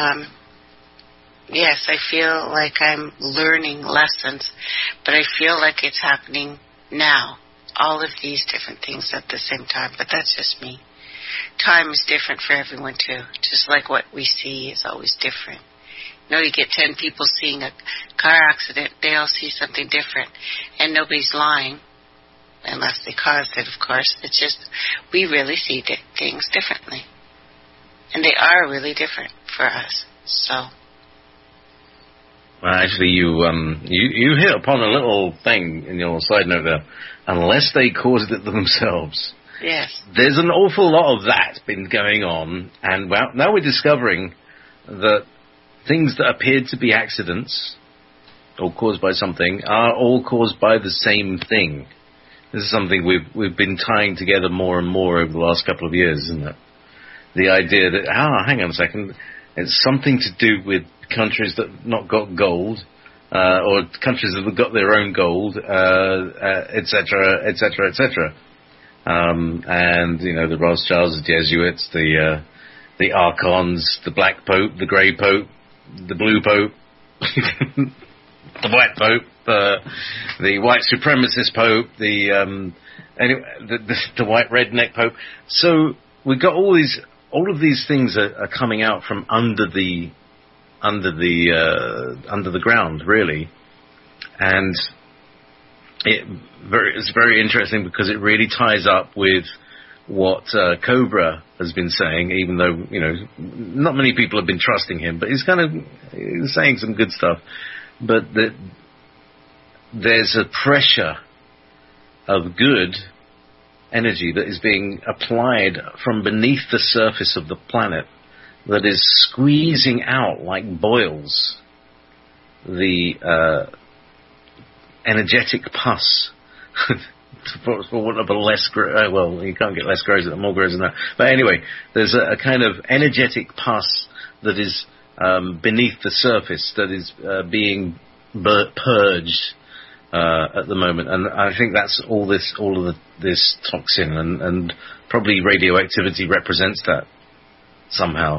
yes, I feel like I'm learning lessons, but I feel like it's happening now. All of these different things at the same time, but that's just me. Time is different for everyone, too. Just like what we see is always different. You know, you get 10 people seeing a car accident, they all see something different, and nobody's lying, unless they caused it, of course. It's just, we really see things differently. And they are really different for us, so... Well, actually, you hit upon a little thing in your side note there. Unless they caused it themselves. Yes. There's an awful lot of that been going on, and well, now we're discovering that things that appeared to be accidents or caused by something are all caused by the same thing. This is something we've been tying together more and more over the last couple of years, isn't it? The idea that, hang on a second, it's something to do with countries that not got gold, or countries that have got their own gold, etc., etc., etc. And, you know, the Rothschilds, the Jesuits, the Archons, the Black Pope, the Grey Pope, the Blue Pope, the White Pope, the White Supremacist Pope, the White Redneck Pope. So we've got all of these things are coming out from under the ground, really, and it's very interesting because it really ties up with what Cobra has been saying, even though, you know, not many people have been trusting him, but he's saying some good stuff. But there's a pressure of good energy that is being applied from beneath the surface of the planet that is squeezing out like boils the energetic pus. For want of a less, well, you can't get less gross, more gross than that. But anyway, there's a kind of energetic pus that is beneath the surface that is being purged at the moment, and I think that's all of this toxin, and probably radioactivity represents that somehow.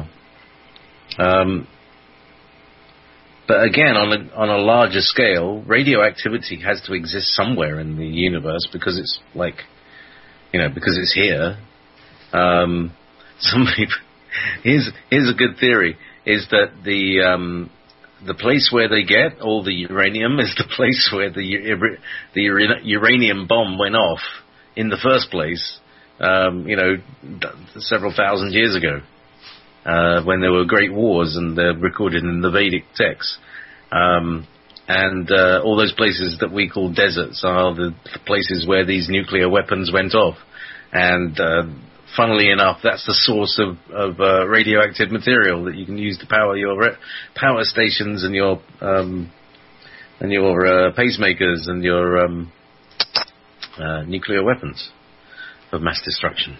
But again, on a larger scale, radioactivity has to exist somewhere in the universe because it's because it's here. Here's a good theory: is that the place where they get all the uranium is the place where the uranium bomb went off in the first place. Several thousand years ago. When there were great wars, and they're recorded in the Vedic texts. And all those places that we call deserts are the places where these nuclear weapons went off. And funnily enough, that's the source of radioactive material that you can use to power your power stations and your pacemakers and your nuclear weapons of mass destruction.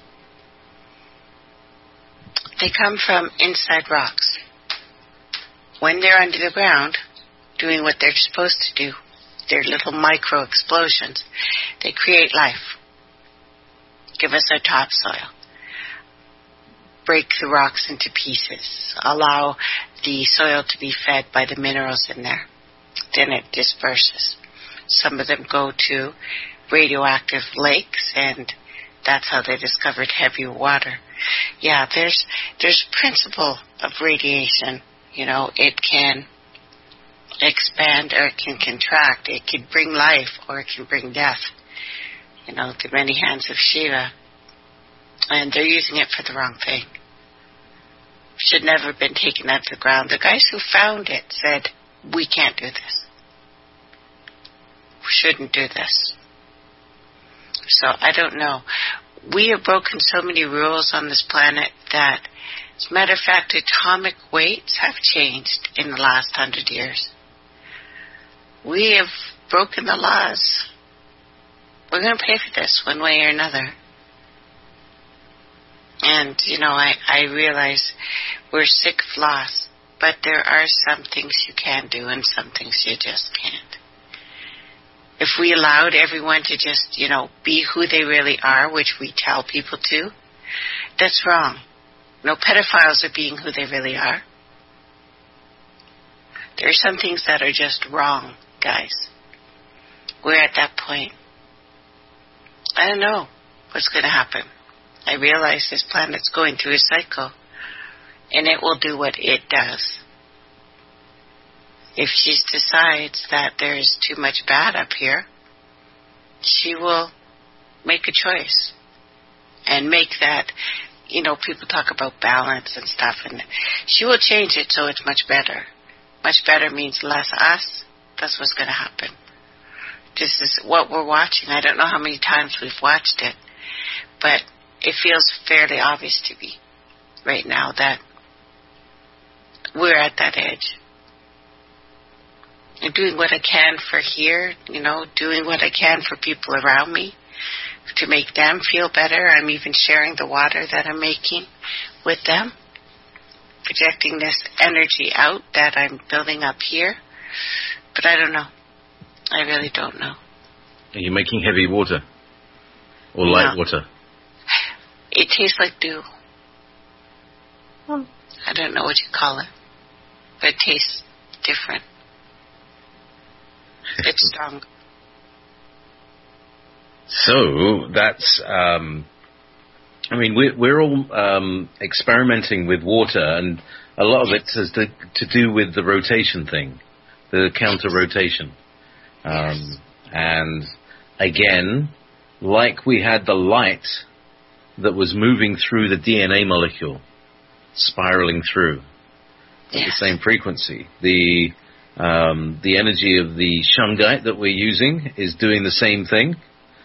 They come from inside rocks. When they're under the ground, doing what they're supposed to do, their little micro explosions, they create life. Give us our topsoil. Break the rocks into pieces. Allow the soil to be fed by the minerals in there. Then it disperses. Some of them go to radioactive lakes, and that's how they discovered heavy water. Yeah, there's principle of radiation. You know, it can expand or it can contract. It can bring life or it can bring death. You know, the many hands of Shiva. And they're using it for the wrong thing. Should never have been taken out of the ground. The guys who found it said, we can't do this. We shouldn't do this. So, I don't know. We have broken so many rules on this planet that, as a matter of fact, atomic weights have changed in the last 100 years. We have broken the laws. We're going to pay for this one way or another. And, you know, I realize we're sick of loss, but there are some things you can do and some things you just can't. If we allowed everyone to just, be who they really are, which we tell people to, that's wrong. No, pedophiles are being who they really are. There are some things that are just wrong, guys. We're at that point. I don't know what's going to happen. I realize this planet's going through a cycle, and it will do what it does. If she decides that there's too much bad up here, she will make a choice and make that, people talk about balance and stuff, and she will change it so it's much better. Much better means less us. That's what's going to happen. This is what we're watching. I don't know how many times we've watched it, but it feels fairly obvious to me right now that we're at that edge. And doing what I can for here, doing what I can for people around me to make them feel better. I'm even sharing the water that I'm making with them, projecting this energy out that I'm building up here. But I don't know. I really don't know. Are you making heavy water or light water? It tastes like dew. I don't know what you call it, but it tastes different. It's strong. So that's, we're all experimenting with water, and a lot of it has to do with the rotation thing, the counter rotation. And again, like we had the light that was moving through the DNA molecule, spiraling through at the same frequency. The energy of the shungite that we're using is doing the same thing.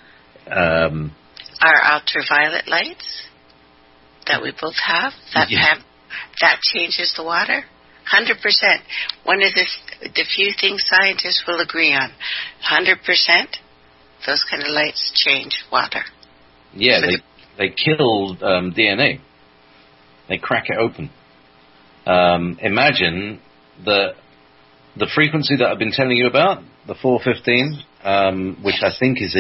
Our ultraviolet lights that we both have, that changes the water. 100%. One of the few things scientists will agree on. 100%, those kind of lights change water. Yeah, they kill DNA. They crack it open. Imagine the frequency that I've been telling you about, the 415, which I think is a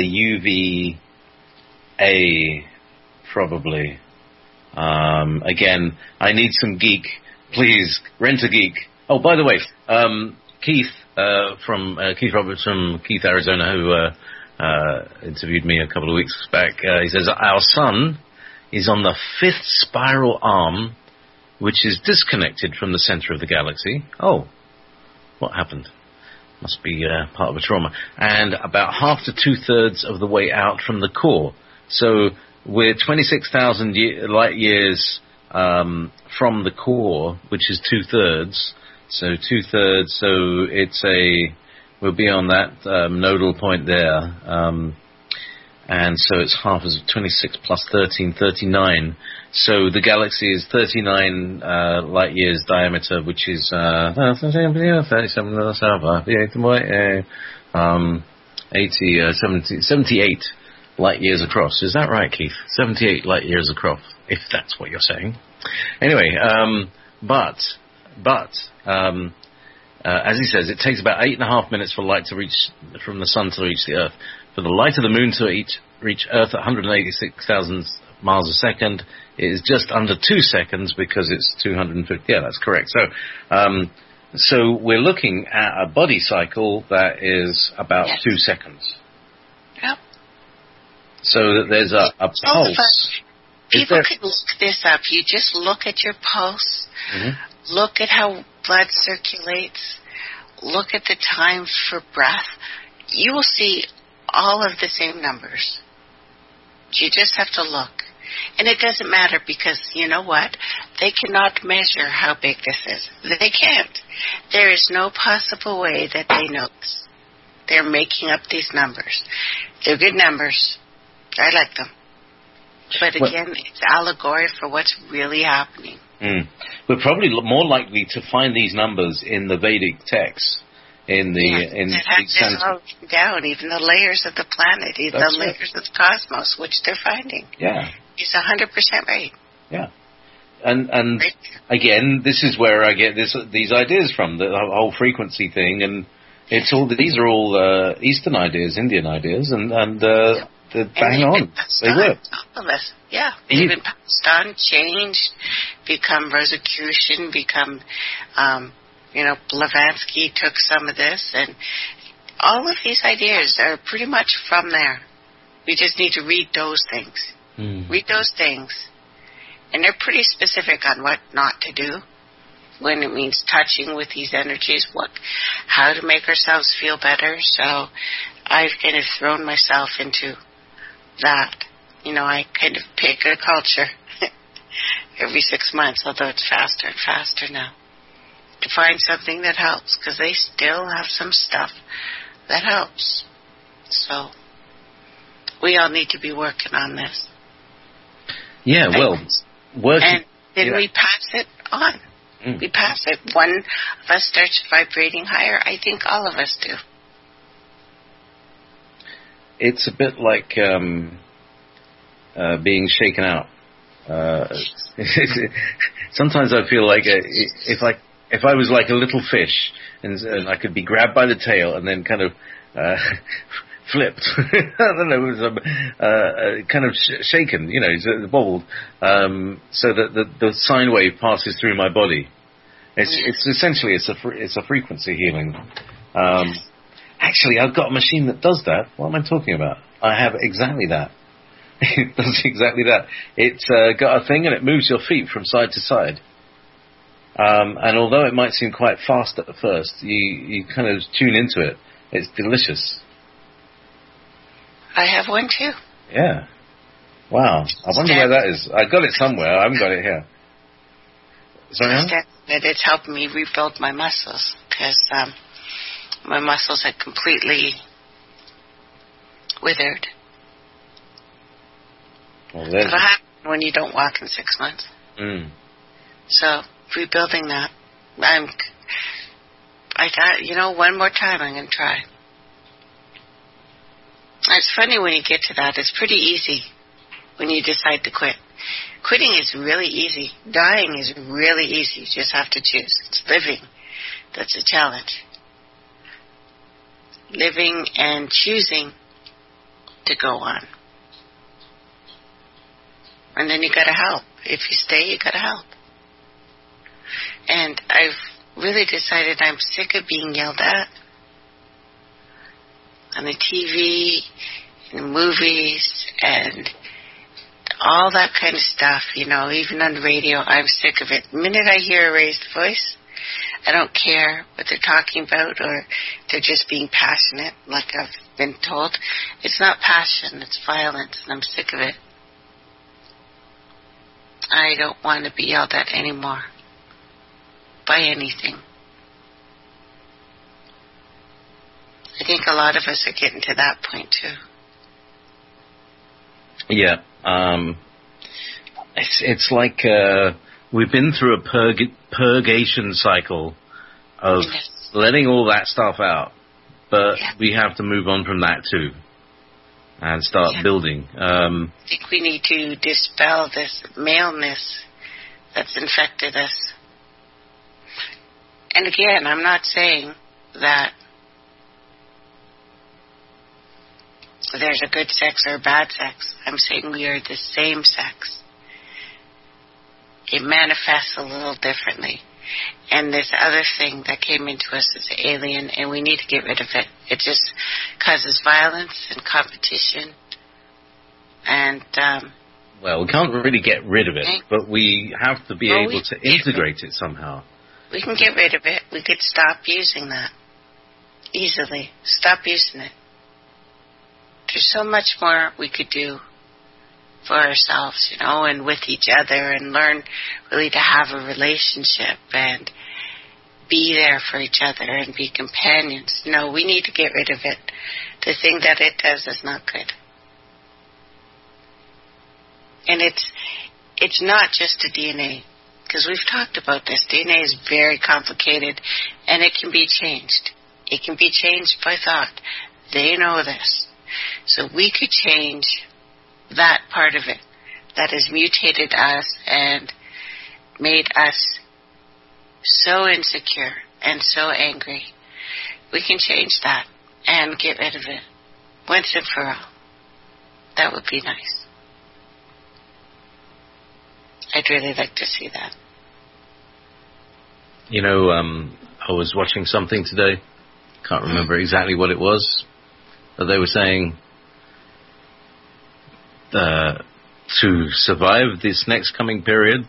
UVA, probably. Again, I need some geek. Please, rent a geek. Oh, by the way, Keith Keith Roberts from Keith, Arizona, who interviewed me a couple of weeks back, he says, our sun is on the 5th spiral arm, which is disconnected from the center of the galaxy. Oh, what happened? Must be part of a trauma. And about half to 2/3 of the way out from the core. So we're 26,000 light years from the core, which is 2/3. So 2/3. So we'll be on that nodal point there. And so it's half as 26 plus 13, 39. So the galaxy is 39 light years diameter, which is 78 light years across. Is that right, Keith? 78 light years across, if that's what you're saying. Anyway, but as he says, it takes about 8.5 minutes for light to reach from the sun to reach the Earth. For the light of the moon to reach Earth at 186,000 miles a second, it is just under 2 seconds because it's 250. Yeah, that's correct. So we're looking at a body cycle that is about 2 seconds. Yep. So that there's a pulse. People can look this up. You just look at your pulse, look at how blood circulates, look at the time for breath. You will see all of the same numbers. You just have to look. And it doesn't matter because, you know what? They cannot measure how big this is. They can't. There is no possible way that they know this. They're making up these numbers. They're good numbers. I like them. But again, it's allegory for what's really happening. We're probably more likely to find these numbers in the Vedic texts. In all down, even the layers of the planet, even the layers of the cosmos, which they're finding. Yeah. It's 100% right. Yeah. And again, this is where I get these ideas from, the whole frequency thing, and It's all these are all Eastern ideas, Indian ideas, and they're bang on. They work. All of us, yeah. They've been passed on, changed, become Rosicrucian, become, Blavatsky took some of this, and all of these ideas are pretty much from there. We just need to read those things. Read those things. And they're pretty specific on what not to do when it means touching with these energies, how to make ourselves feel better. So I've kind of thrown myself into that. I kind of pick a culture every 6 months, although it's faster and faster now, to find something that helps, because they still have some stuff that helps. So we all need to be working on this. Yeah, well, working. And then we pass it on. We pass it. One of us starts vibrating higher. I think all of us do. It's a bit like being shaken out. Sometimes I feel like if I was like a little fish and I could be grabbed by the tail and then kind of flipped. I don't know, it was kind of shaken, wobbled, so that the sine wave passes through my body. It's essentially it's a frequency healing. Actually, I've got a machine that does that. What am I talking about? I have exactly that. It does exactly that. It's got a thing and it moves your feet from side to side. And although it might seem quite fast at first, you kind of tune into it. It's delicious. I have one too. Yeah. Wow. I wonder where that is. I got it somewhere. I haven't got it here. Sorry? It's helped me rebuild my muscles, because my muscles had completely withered. Well, that'll happen when you don't walk in 6 months. So rebuilding that, I thought, one more time I'm going to try. It's funny when you get to that. It's pretty easy when you decide to quit. Quitting is really easy. Dying is really easy. You just have to choose. It's living that's a challenge. Living and choosing to go on. And then you got to help. If you stay, you got to help. And I've really decided I'm sick of being yelled at on the TV, in the movies, and all that kind of stuff, even on the radio. I'm sick of it. The minute I hear a raised voice, I don't care what they're talking about, or they're just being passionate, like I've been told. It's not passion, it's violence, and I'm sick of it. I don't want to be yelled at anymore by anything. I think a lot of us are getting to that point too. Yeah, it's like we've been through a purgation cycle of letting all that stuff out, but we have to move on from that too and start building. I think we need to dispel this maleness that's infected us. And again, I'm not saying that there's a good sex or a bad sex. I'm saying we are the same sex. It manifests a little differently. And this other thing that came into us is alien, and we need to get rid of it. It just causes violence and competition. And well, we can't really get rid of it, but we have to be able to integrate it somehow. We can get rid of it. We could stop using that easily. Stop using it. There's so much more we could do for ourselves, and with each other, and learn really to have a relationship and be there for each other and be companions. No, we need to get rid of it. The thing that it does is not good. And it's not just a DNA, because we've talked about this. DNA is very complicated, and it can be changed. It can be changed by thought. They know this. So we could change that part of it that has mutated us and made us so insecure and so angry we can change that and get rid of it once and for all. That would be nice. I'd really like to see that. You know, I was watching something today. Can't remember exactly what it was. But they were saying to survive this next coming period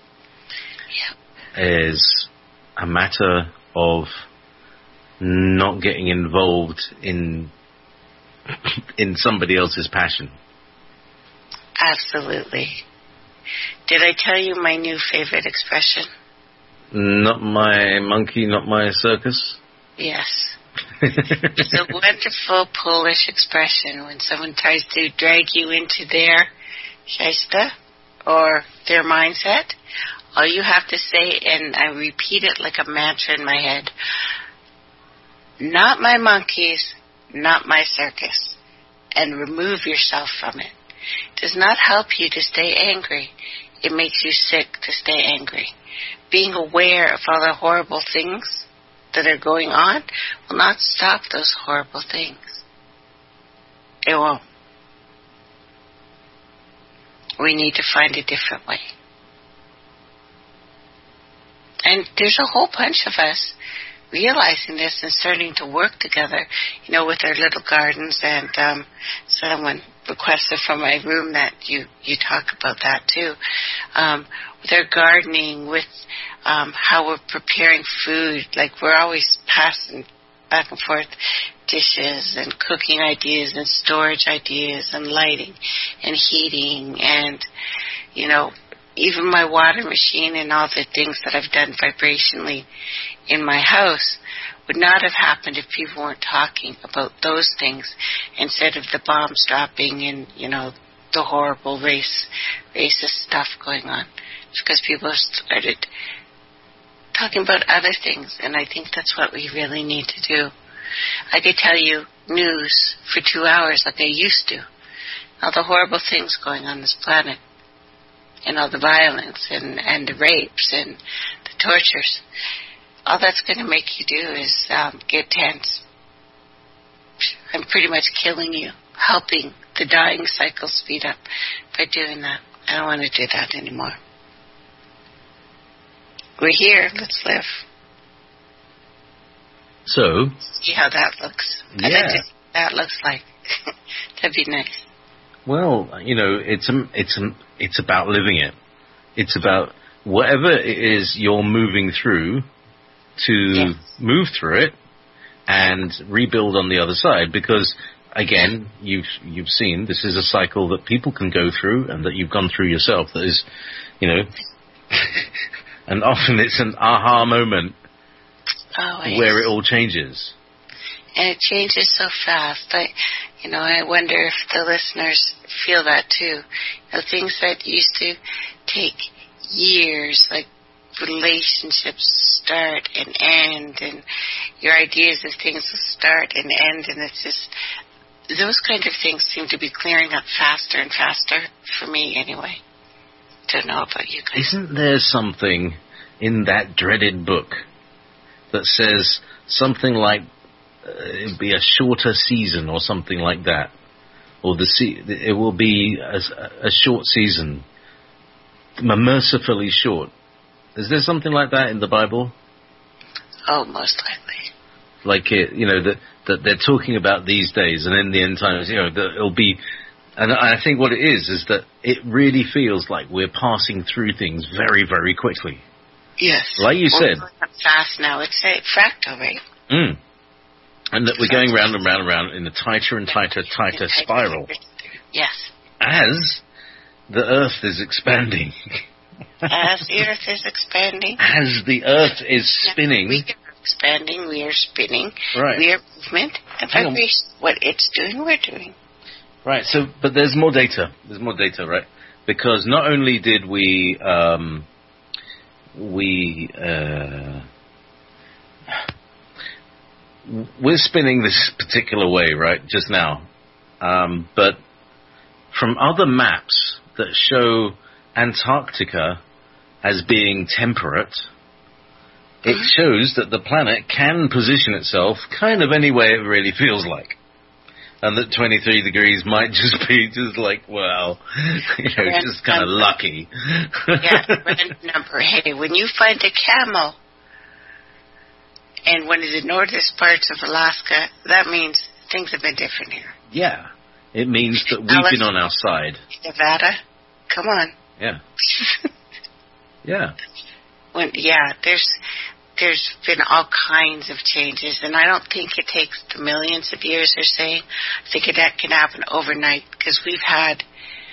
is a matter of not getting involved in somebody else's passion. Absolutely. Did I tell you my new favorite expression? Not my monkey, not my circus? Yes. It's a wonderful Polish expression when someone tries to drag you into their shysta or their mindset. All you have to say, and I repeat it like a mantra in my head, not my monkeys, not my circus, and remove yourself from it. It does not help you to stay angry. It makes you sick to stay angry. Being aware of all the horrible things that are going on will not stop those horrible things. It won't. We need to find a different way. And there's a whole bunch of us realizing this and starting to work together, you know, with our little gardens. And someone requested from my room that you talk about that too. With our gardening, with how we're preparing food, like we're always passing back and forth dishes and cooking ideas and storage ideas and lighting and heating and, you know, even my water machine and all the things that I've done vibrationally in my house would not have happened if people weren't talking about those things instead of the bombs dropping and, you know, the horrible racist stuff going on. It's because people have started talking about other things, and I think that's what we really need to do. I could tell you news for 2 hours like I used to. All the horrible things going on this planet, and all the violence and the rapes and the tortures. All that's going to make you do is get tense. I'm pretty much killing you, helping the dying cycle speed up by doing that. I don't want to do that anymore. We're here. Let's live. So, see how that looks. Yeah. I'd like to see what that looks like. That'd be nice. Well, you know, it's about living it. It's about whatever it is you're moving through to move through it and rebuild on the other side. Because again, you've seen this is a cycle that people can go through and that you've gone through yourself. That is, you know, and often it's an aha moment where it all changes. And it changes so fast. I wonder if the listeners feel that too. You know, things that used to take years, like relationships start and end, and your ideas of things will start and end, and it's just, those kind of things seem to be clearing up faster and faster, for me anyway. Don't know about you guys. Isn't there something in that dreaded book that says something like it'll be a shorter season or something like that, or it will be a short season, mercifully short? Is there something like that in the Bible? Oh, most likely. Like that they're talking about these days, and in the end times, you know, that it'll be. And I think what it is that it really feels like we're passing through things very, very quickly. Yes. Like you said. Fast now. It's a fractal, right? Mm. And that we're going round and round and round in a tighter and tighter spiral. Yes. As the Earth is expanding. As the Earth is expanding. As the Earth is spinning. We are expanding, we are spinning. Right. We are movement and vibration. What it's doing, we're doing. Right, but there's more data. There's more data, right? Because not only did we're spinning this particular way, right, just now. But from other maps that show Antarctica as being temperate, it shows that the planet can position itself kind of any way it really feels like. And that 23 degrees might just be just like, well, just kind of lucky. Random number. Hey, when you find a camel in one of the northern parts of Alaska, that means things have been different here. Yeah. It means that we've been on our side. Nevada, come on. Yeah. Yeah. There's been all kinds of changes, and I don't think it takes the millions of years they're saying. I think that can happen overnight, because we've had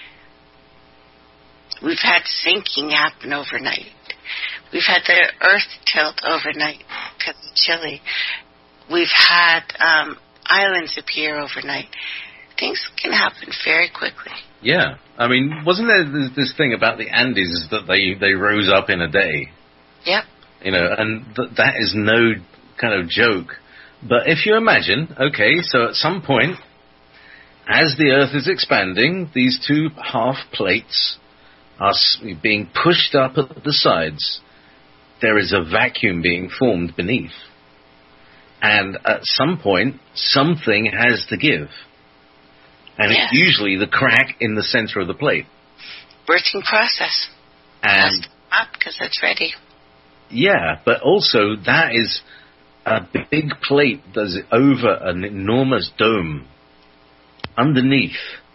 sinking happen overnight. We've had the Earth tilt overnight because of Chile. We've had islands appear overnight. Things can happen very quickly. Yeah. I mean, wasn't there this thing about the Andes that they rose up in a day? Yep. And that is no kind of joke. But if you imagine, okay, so at some point, as the Earth is expanding, these two half plates are being pushed up at the sides. There is a vacuum being formed beneath. And at some point, something has to give. And it's usually the crack in the center of the plate. Birthing process. And up because it's ready. Yeah, but also that is a big plate that's over an enormous dome. Underneath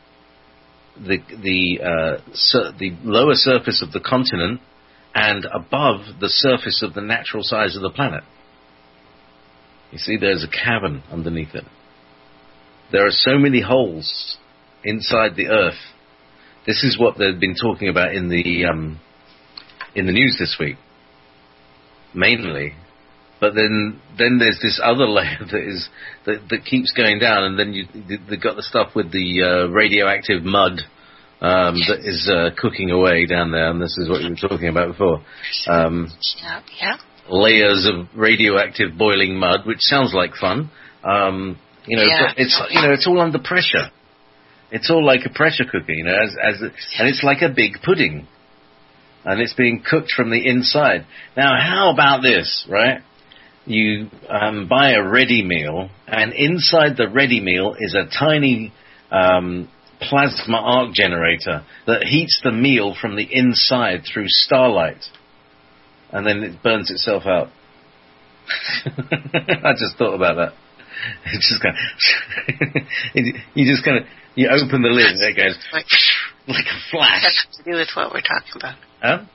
the lower surface of the continent and above the surface of the natural size of the planet. You see, there's a cavern underneath it. There are so many holes inside the Earth. This is what they've been talking about in the news this week, mainly. But then there's this other layer that keeps going down, and then they've got the stuff with the radioactive mud that is cooking away down there, and this is what you were talking about before. Layers of radioactive boiling mud, which sounds like fun. But it's all under pressure. It's all like a pressure cooker, and it's like a big pudding, and it's being cooked from the inside. Now, how about this, right? You buy a ready meal, and inside the ready meal is a tiny plasma arc generator that heats the meal from the inside through starlight, and then it burns itself out. I just thought about that. It's just kind of, you open the lid and it goes like a flash. That has to do with what we're talking about. Huh?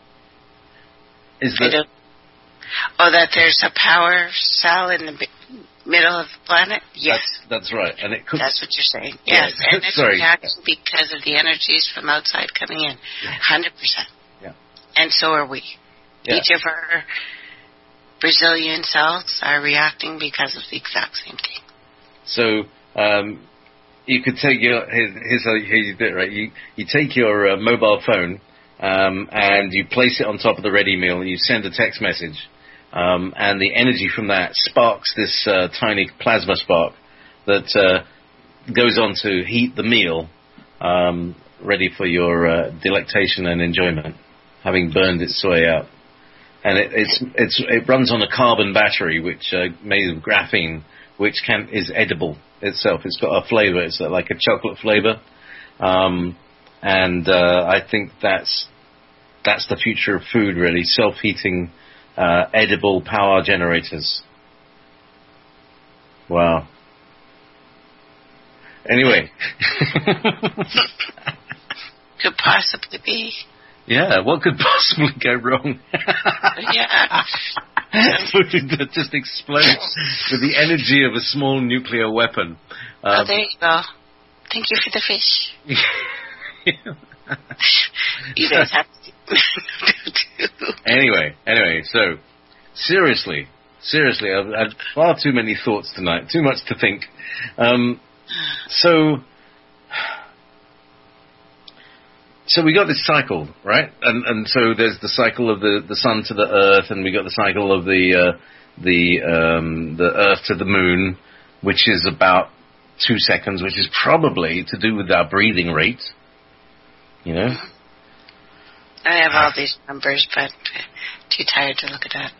That there's a power cell in the middle of the planet? Yes. That's right. And it cooks. That's what you're saying. Yes. And it's reacting because of the energies from outside coming in. 100%. Yeah. And so are we. Yeah. Each of our Brazilian cells are reacting because of the exact same thing. So you could take here's how you do it, right? You take your mobile phone and you place it on top of the ready meal and you send a text message, and the energy from that sparks this tiny plasma spark that goes on to heat the meal, ready for your delectation and enjoyment, having burned its way out. And it runs on a carbon battery, which made of graphene, which is edible itself. It's got a flavor. It's like a chocolate flavor, and I think that's the future of food, really. Self-heating, edible power generators. Wow. Anyway, could possibly be. Yeah, what could possibly go wrong? Yeah. Food that just explodes with the energy of a small nuclear weapon. There you go. Thank you for the fish. You guys have to. Anyway, so seriously, I've had far too many thoughts tonight, too much to think. So we got this cycle, right? And so there's the cycle of the sun to the earth, and we got the cycle of the earth to the moon, which is about 2 seconds, which is probably to do with our breathing rate, I have all these numbers, but too tired to look at that.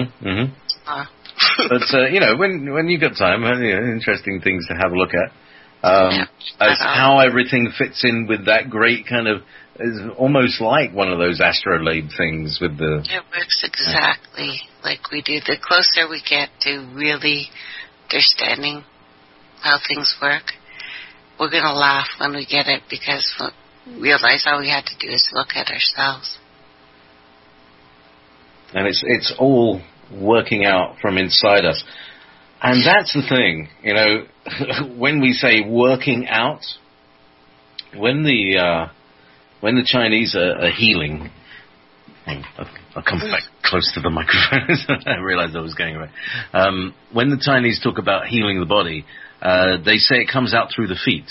But when you got time, interesting things to have a look at. As how everything fits in with that great kind of, is almost like one of those astrolabe things with the... It works exactly like we do. The closer we get to really understanding how things work, we're going to laugh when we get it, because we'll realize all we had to do is look at ourselves. And it's all working out from inside us. And that's the thing, when we say working out, when the Chinese are healing, I'll come back close to the microphone. I realized I was going away. When the Chinese talk about healing the body, they say it comes out through the feet.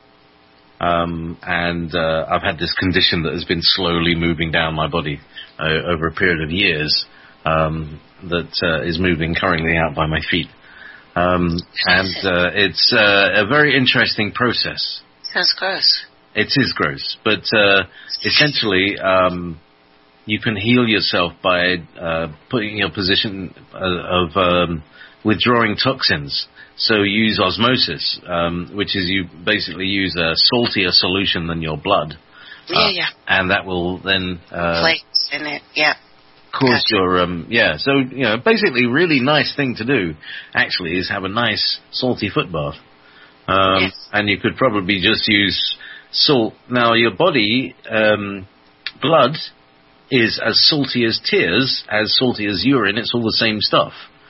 And I've had this condition that has been slowly moving down my body over a period of years, that is moving currently out by my feet. It's a very interesting process. Sounds gross. It is gross, but essentially, you can heal yourself by putting your position of withdrawing toxins. So use osmosis, which is you basically use a saltier solution than your blood. And that will then plates in it, cause your So basically, really nice thing to do actually is have a nice salty foot bath, and you could probably just use salt. Now your body blood is as salty as tears, as salty as urine. It's all the same stuff.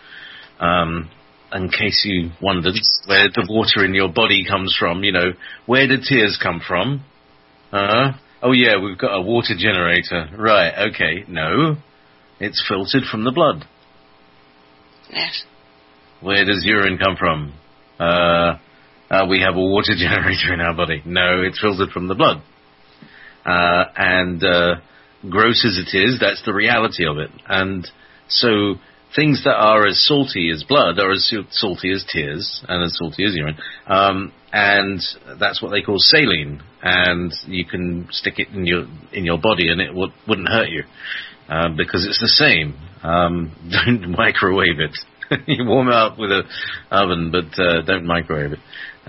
In case you wondered where the water in your body comes from, where did tears come from? Oh yeah, we've got a water generator. Right, okay, no. It's filtered from the blood. Yes. Where does urine come from? We have a water generator in our body. No, it's filtered from the blood. And gross as it is, that's the reality of it. And so things that are as salty as blood are as salty as tears and as salty as urine. And that's what they call saline. And you can stick it in your body and it wouldn't hurt you. Because it's the same. Don't microwave it. You warm it up with an oven, but don't microwave it.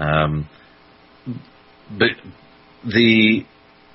But the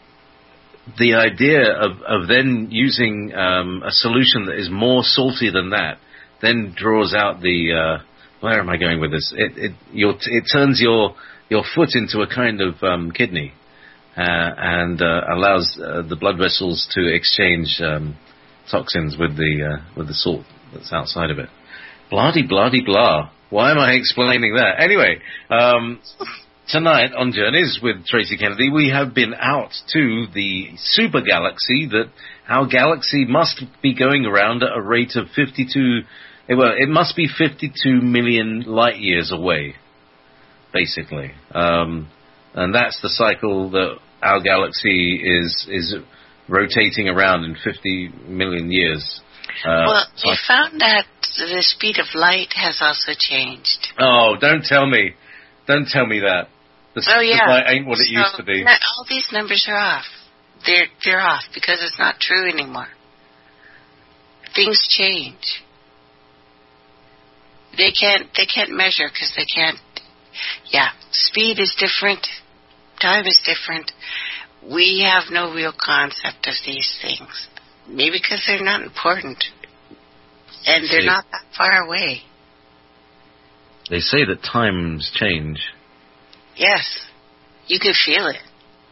idea of then using a solution that is more salty than that then draws out the where am I going with this? It turns your foot into a kind of kidney and allows the blood vessels to exchange toxins with the salt that's outside of it. Blah-de-blah-de-blah. Why am I explaining that? Anyway, tonight on Journeys with Tracy Kennedy, we have been out to the super galaxy that our galaxy must be going around at a rate of 52... Well, it must be 52 million light years away, basically. And that's the cycle that our galaxy is rotating around in 50 million years. You found that the speed of light has also changed. Oh, don't tell me. Don't tell me that. The speed of light ain't what it used to be. All these numbers are off. They're off because it's not true anymore. Things change. They can't measure because they can't. Yeah, speed is different. Time is different. We have no real concept of these things. Maybe because they're not important. And they're not that far away. They say that times change. Yes. You can feel it.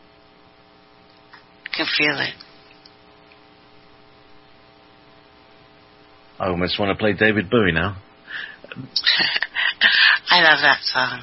You can feel it. I almost want to play David Bowie now. I love that song.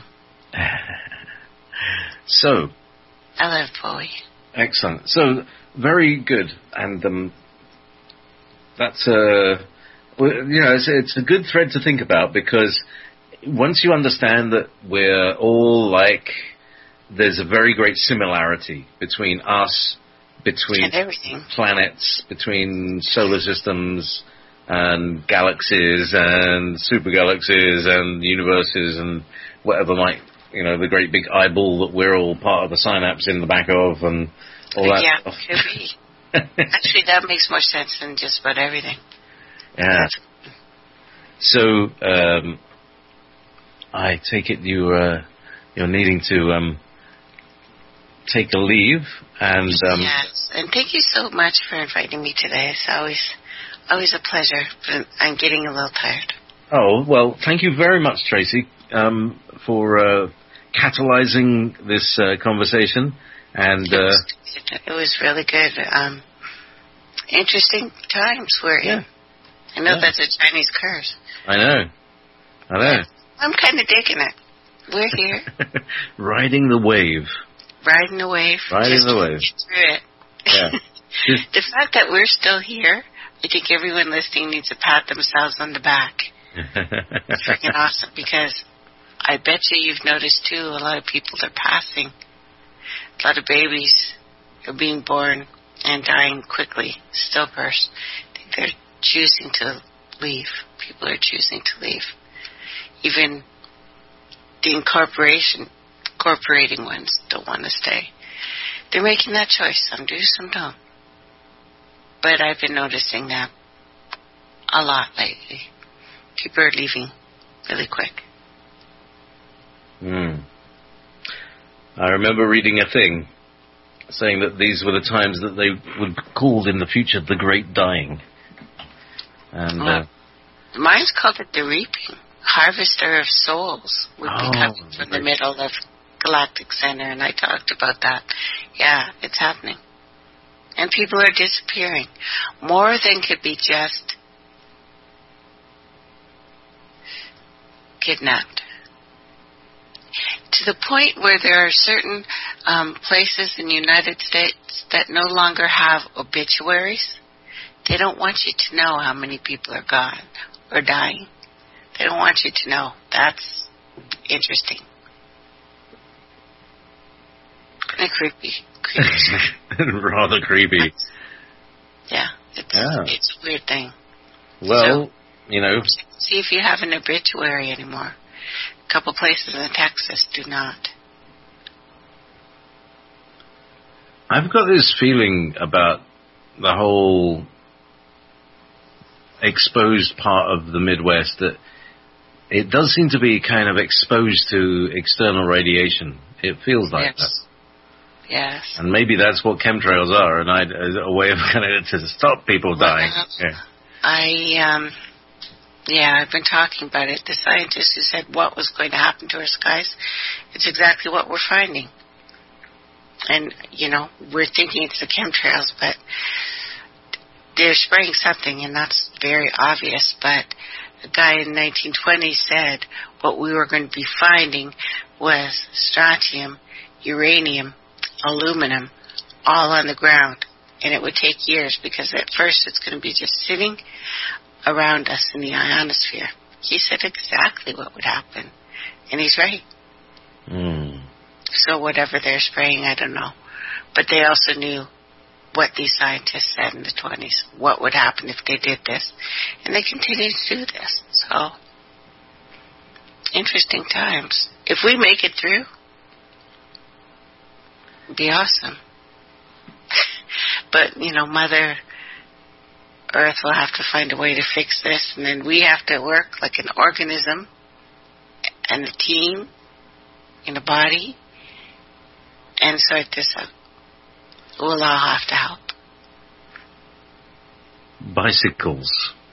So. I love Bowie. Excellent. So, very good. And that's it's a good thread to think about, because once you understand that we're all like, there's a very great similarity between us, between planets, between solar systems and galaxies and super galaxies and universes and whatever might, the great big eyeball that we're all part of the synapse in the back of and all that stuff. Could be. Actually, that makes more sense than just about everything. Yeah. So, I take it you're needing to take a leave, and yes. And thank you so much for inviting me today. It's always a pleasure. But I'm getting a little tired. Oh, well, thank you very much, Tracy, for catalyzing this conversation. And it was really good. Interesting times we're in. I know that's a Chinese curse. I know. I'm kind of digging it. We're here. Riding the wave. Riding the wave. Riding the wave. Get through it. Yeah. The fact that we're still here, I think everyone listening needs to pat themselves on the back. It's freaking awesome, because I bet you've noticed too, a lot of people are passing. A lot of babies are being born and dying quickly, stillbirths. I think they're choosing to leave. People are choosing to leave. Even the incorporating ones don't want to stay. They're making that choice. Some do, some don't. But I've been noticing that a lot lately. People are leaving really quick. I remember reading a thing saying that these were the times that they would call in the future the Great Dying. And mine's called it the Reaping. Harvester of Souls would be coming from the middle of Galactic Center, and I talked about that. Yeah, it's happening. And people are disappearing. More than could be just kidnapped. To the point where there are certain places in the United States that no longer have obituaries. They don't want you to know how many people are gone or dying. They don't want you to know. That's interesting. Kind of creepy. Rather creepy. Yeah, it's a weird thing. Well, so, see if you have an obituary anymore. A couple places in Texas do not. I've got this feeling about the whole exposed part of the Midwest that it does seem to be kind of exposed to external radiation. It feels like that. Yes. And maybe that's what chemtrails are, and a way of kind of to stop people dying. I've been talking about it. The scientists who said what was going to happen to our skies, it's exactly what we're finding. And, we're thinking it's the chemtrails, but they're spraying something, and that's very obvious. But a guy in 1920 said what we were going to be finding was strontium, uranium, aluminum, all on the ground. And it would take years, because at first it's going to be just sitting around us in the ionosphere. He said exactly what would happen. And he's right. So whatever they're spraying, I don't know. But they also knew what these scientists said in the 20s, what would happen if they did this. And they continue to do this. So, interesting times. If we make it through, it'd be awesome. But, Mother Earth will have to find a way to fix this, and then we have to work like an organism and a team in a body and sort this out. We'll all have to help. Bicycles.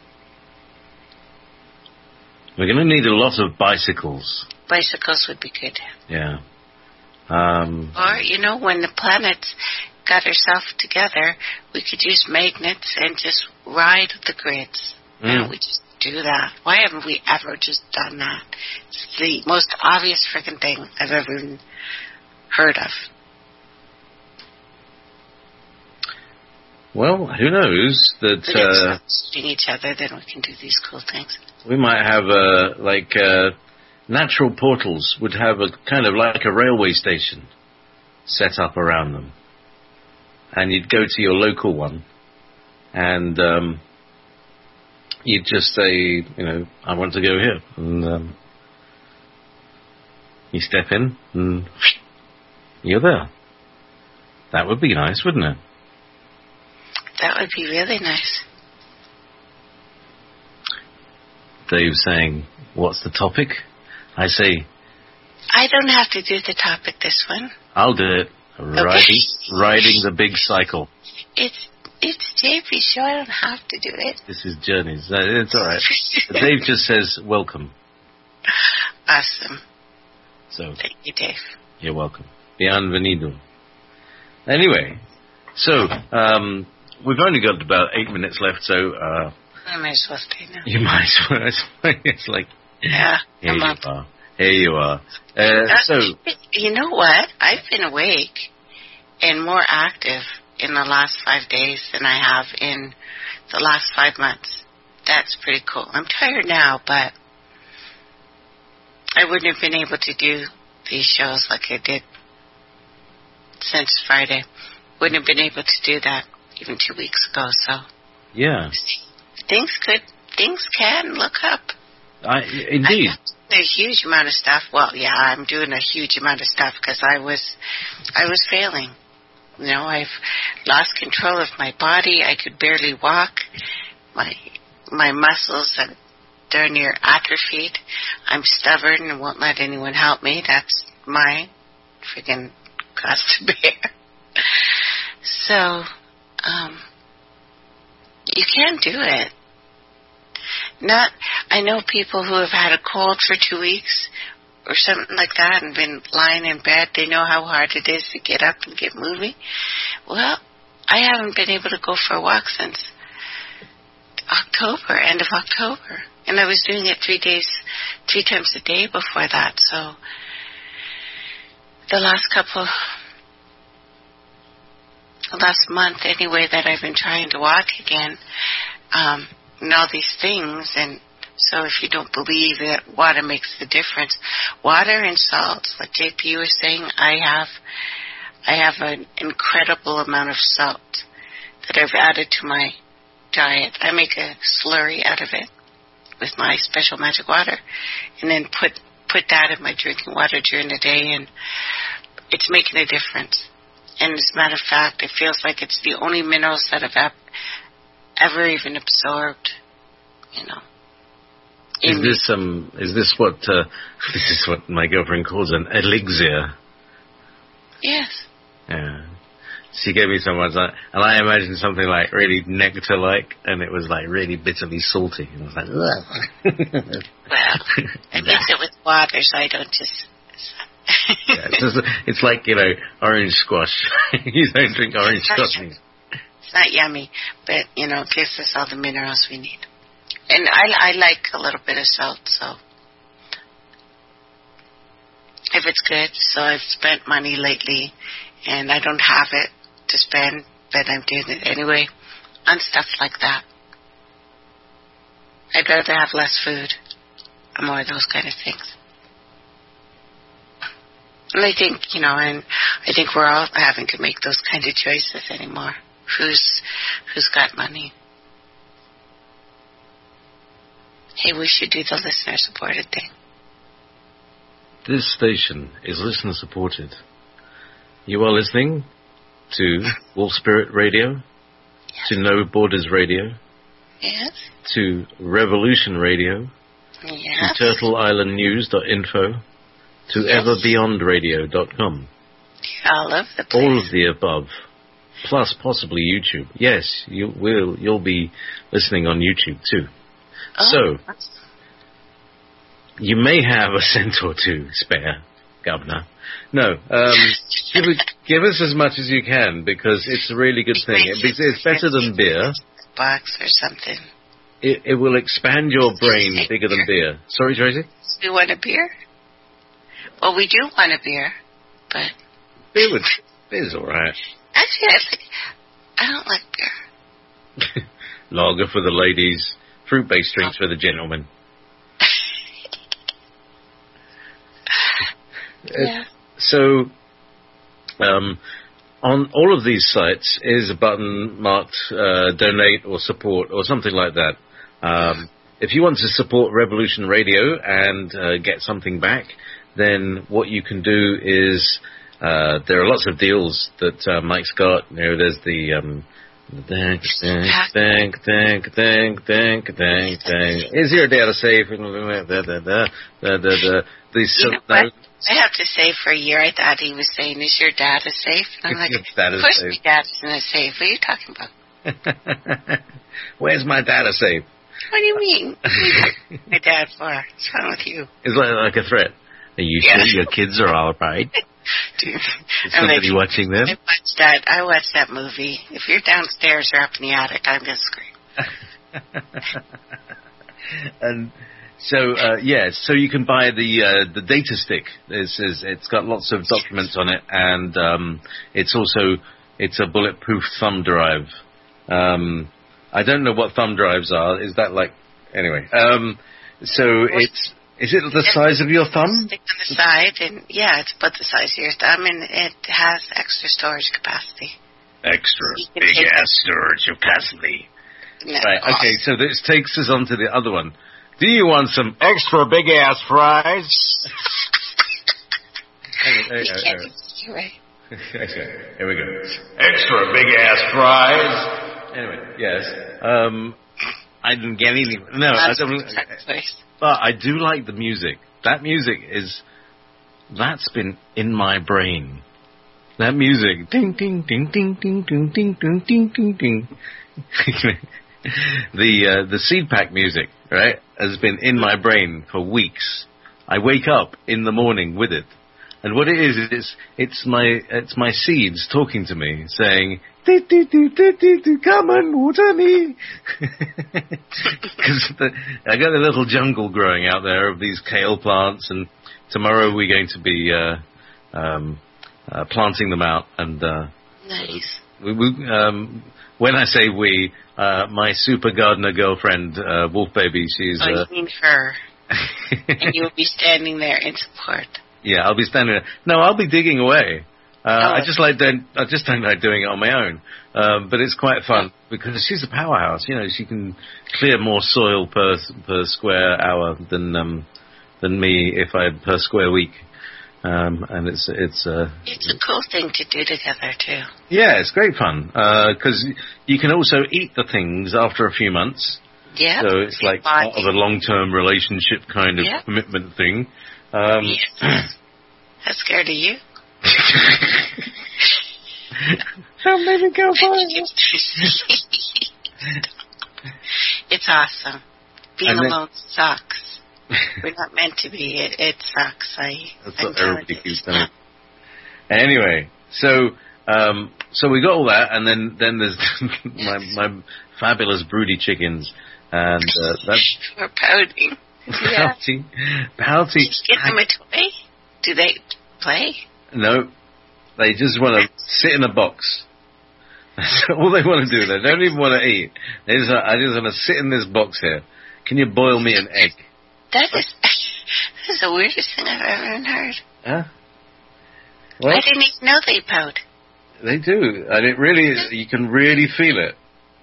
We're going to need a lot of bicycles. Bicycles would be good. Yeah. Or, when the planets got herself together, we could use magnets and just ride the grids. We just do that. Why haven't we ever just done that? It's the most obvious freaking thing I've ever heard of. Well, who knows that each other, then we can do these cool things. We might have natural portals would have a kind of like a railway station set up around them. And you'd go to your local one, and you'd just say, I want to go here. And you step in, and you're there. That would be nice, wouldn't it? That would be really nice. Dave saying, what's the topic? I say, I don't have to do the topic this one. I'll do it. Okay. Riding the big cycle. It's JP's show. I don't have to do it. This is Journeys. It's all right. Dave just says, welcome. Awesome. So, thank you, Dave. You're welcome. Bienvenido. Anyway, so we've only got about 8 minutes left, so... I might as well stay now. You might as well. It's like... Yeah, here you are. Here you are. So... You know what? I've been awake and more active in the last 5 days than I have in the last 5 months. That's pretty cool. I'm tired now, but I wouldn't have been able to do these shows like I did since Friday. Wouldn't have been able to do that even 2 weeks ago, so... Yeah. Things can look up. Indeed. A huge amount of stuff. Well, yeah, I'm doing a huge amount of stuff because I was failing. You know, I've lost control of my body. I could barely walk. My muscles are darn near atrophied. I'm stubborn and won't let anyone help me. That's my freaking cost to bear. So, you can do it. I know people who have had a cold for 2 weeks or something like that and been lying in bed. They know how hard it is to get up and get moving. Well, I haven't been able to go for a walk since October, end of October. And I was doing it 3 times a day before that. So the last month anyway that I've been trying to walk again, and all these things. And so if you don't believe that water makes the difference, water and salt, like JP was saying, I have an incredible amount of salt that I've added to my diet. I make a slurry out of it with my special magic water, and then put that in my drinking water during the day, and it's making a difference. And as a matter of fact, it feels like it's the only minerals that I've ever even absorbed, you know. Is this what my girlfriend calls an elixir? Yes. Yeah. She gave me some ones, and I imagined something like really nectar-like, and it was like really bitterly salty. And I was like, ugh. Well, I mix it with water, so I don't just... Yeah, it's like, you know, orange squash. You don't drink orange squash. It's not yummy, but, you know, it gives us all the minerals we need. And I like a little bit of salt, so if it's good. So I've spent money lately, and I don't have it to spend, but I'm doing it anyway on stuff like that. I'd rather have less food and more of those kind of things. And I think, you know, and I think we're all having to make those kind of choices anymore. Who's got money? Hey, we should do the listener-supported thing. This station is listener-supported. You are listening to Wolf Spirit Radio, yes. To No Borders Radio, yes, to Revolution Radio, yes, to TurtleIslandNews.info, to yes. EverBeyondRadio.com. All of the place. All of the above, plus possibly YouTube. Yes, you'll be listening on YouTube too. Oh, so, you may have a cent or two spare, Governor. No, give us as much as you can, because it's a really good thing. It's better than beer. Box or something. It will expand your brain bigger than beer. Sorry, Tracy? Do you want a beer? Well, we do want a beer, but... Beer's all right. Actually, I don't like beer. Lager for the ladies, fruit-based drinks for the gentlemen. Yeah. So, on all of these sites is a button marked donate or support or something like that. If you want to support Revolution Radio and get something back, then what you can do is there are lots of deals that Mike's got. You know, there's the Thank. Is your data safe? I have to say, for a year, I thought he was saying, "Is your data safe?" And I'm like, "Of course, my data isn't safe. What are you talking about? Where's my data safe?" What do you mean? My dad for? What's wrong with you? It's like a threat. Are you sure your kids are all right? Dude, Is somebody watching them? I watched that movie. If you're downstairs or up in the attic, I'm going to scream. And so, so you can buy the data stick. It's got lots of documents on it, and it's a bulletproof thumb drive. I don't know what thumb drives are. Is that like... Anyway. Is it the size of your thumb? Stick on the side, and it's about the size of your thumb, and it has extra storage capacity. Extra big-ass storage capacity. No, right, okay, so this takes us on to the other one. Do you want some extra big-ass fries? You're right. Here we go. Extra big-ass frise. Anyway, yes. I didn't get anything. No, I don't. But I do like the music. That music that's been in my brain. That music, ding ding ding ding ding ding ding ding ding ding ding. The Seed Pack music, right, has been in my brain for weeks. I wake up in the morning with it, and what it is it's my seeds talking to me, saying, "Come and water me." Because I got a little jungle growing out there of these kale plants, and tomorrow we're going to be planting them out. And nice. When I say we, my super gardener girlfriend, Wolf Baby, she's... you mean her. And you'll be standing there in support. Yeah, I'll be standing there. No, I'll be digging away. I just don't like doing it on my own. But it's quite fun because she's a powerhouse. You know, she can clear more soil per square hour than me if I per square week. And it's a cool thing to do together too. Yeah, it's great fun because you can also eat the things after a few months. Yeah. So it's like part of a long-term relationship kind of commitment thing. Yes. How scared are you? Don't make me go for it. It's awesome. Being alone sucks. We're not meant to be. It sucks. That's what everybody keeps saying. Anyway, so we got all that, and then there's my fabulous broody chickens, and that's we're pouting. Pouty. Did you get them a toy? Do they play? No, they just want to sit in a box. That's all they want to do. They don't even want to eat. I just want to sit in this box here. Can you boil me an egg? That is the weirdest thing I've ever heard. Huh? What? I didn't even know they pout. They do, and it really, you can really feel it.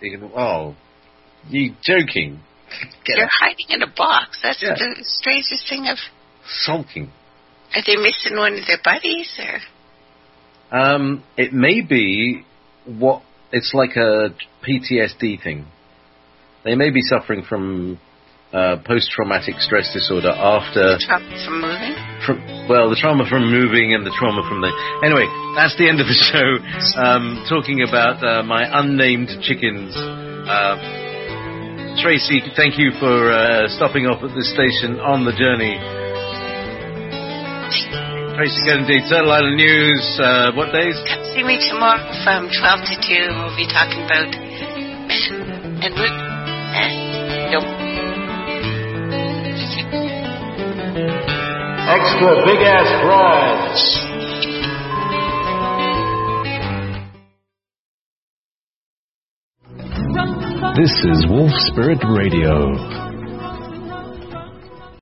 You joking? They're hiding in a box. That's the strangest thing I've... Sulking. Are they missing one of their buddies, or...? It may be it's like a PTSD thing. They may be suffering from post-traumatic stress disorder after... The trauma from moving? The trauma from moving and the trauma from the... Anyway, that's the end of the show. Talking about my unnamed chickens. Tracy, thank you for stopping off at this station on the journey. Tracy Kennedy, Turtle Island News, what days? Come see me tomorrow from 12 to 2. We'll be talking about... Extra big-ass fries. This is Wolf Spirit Radio.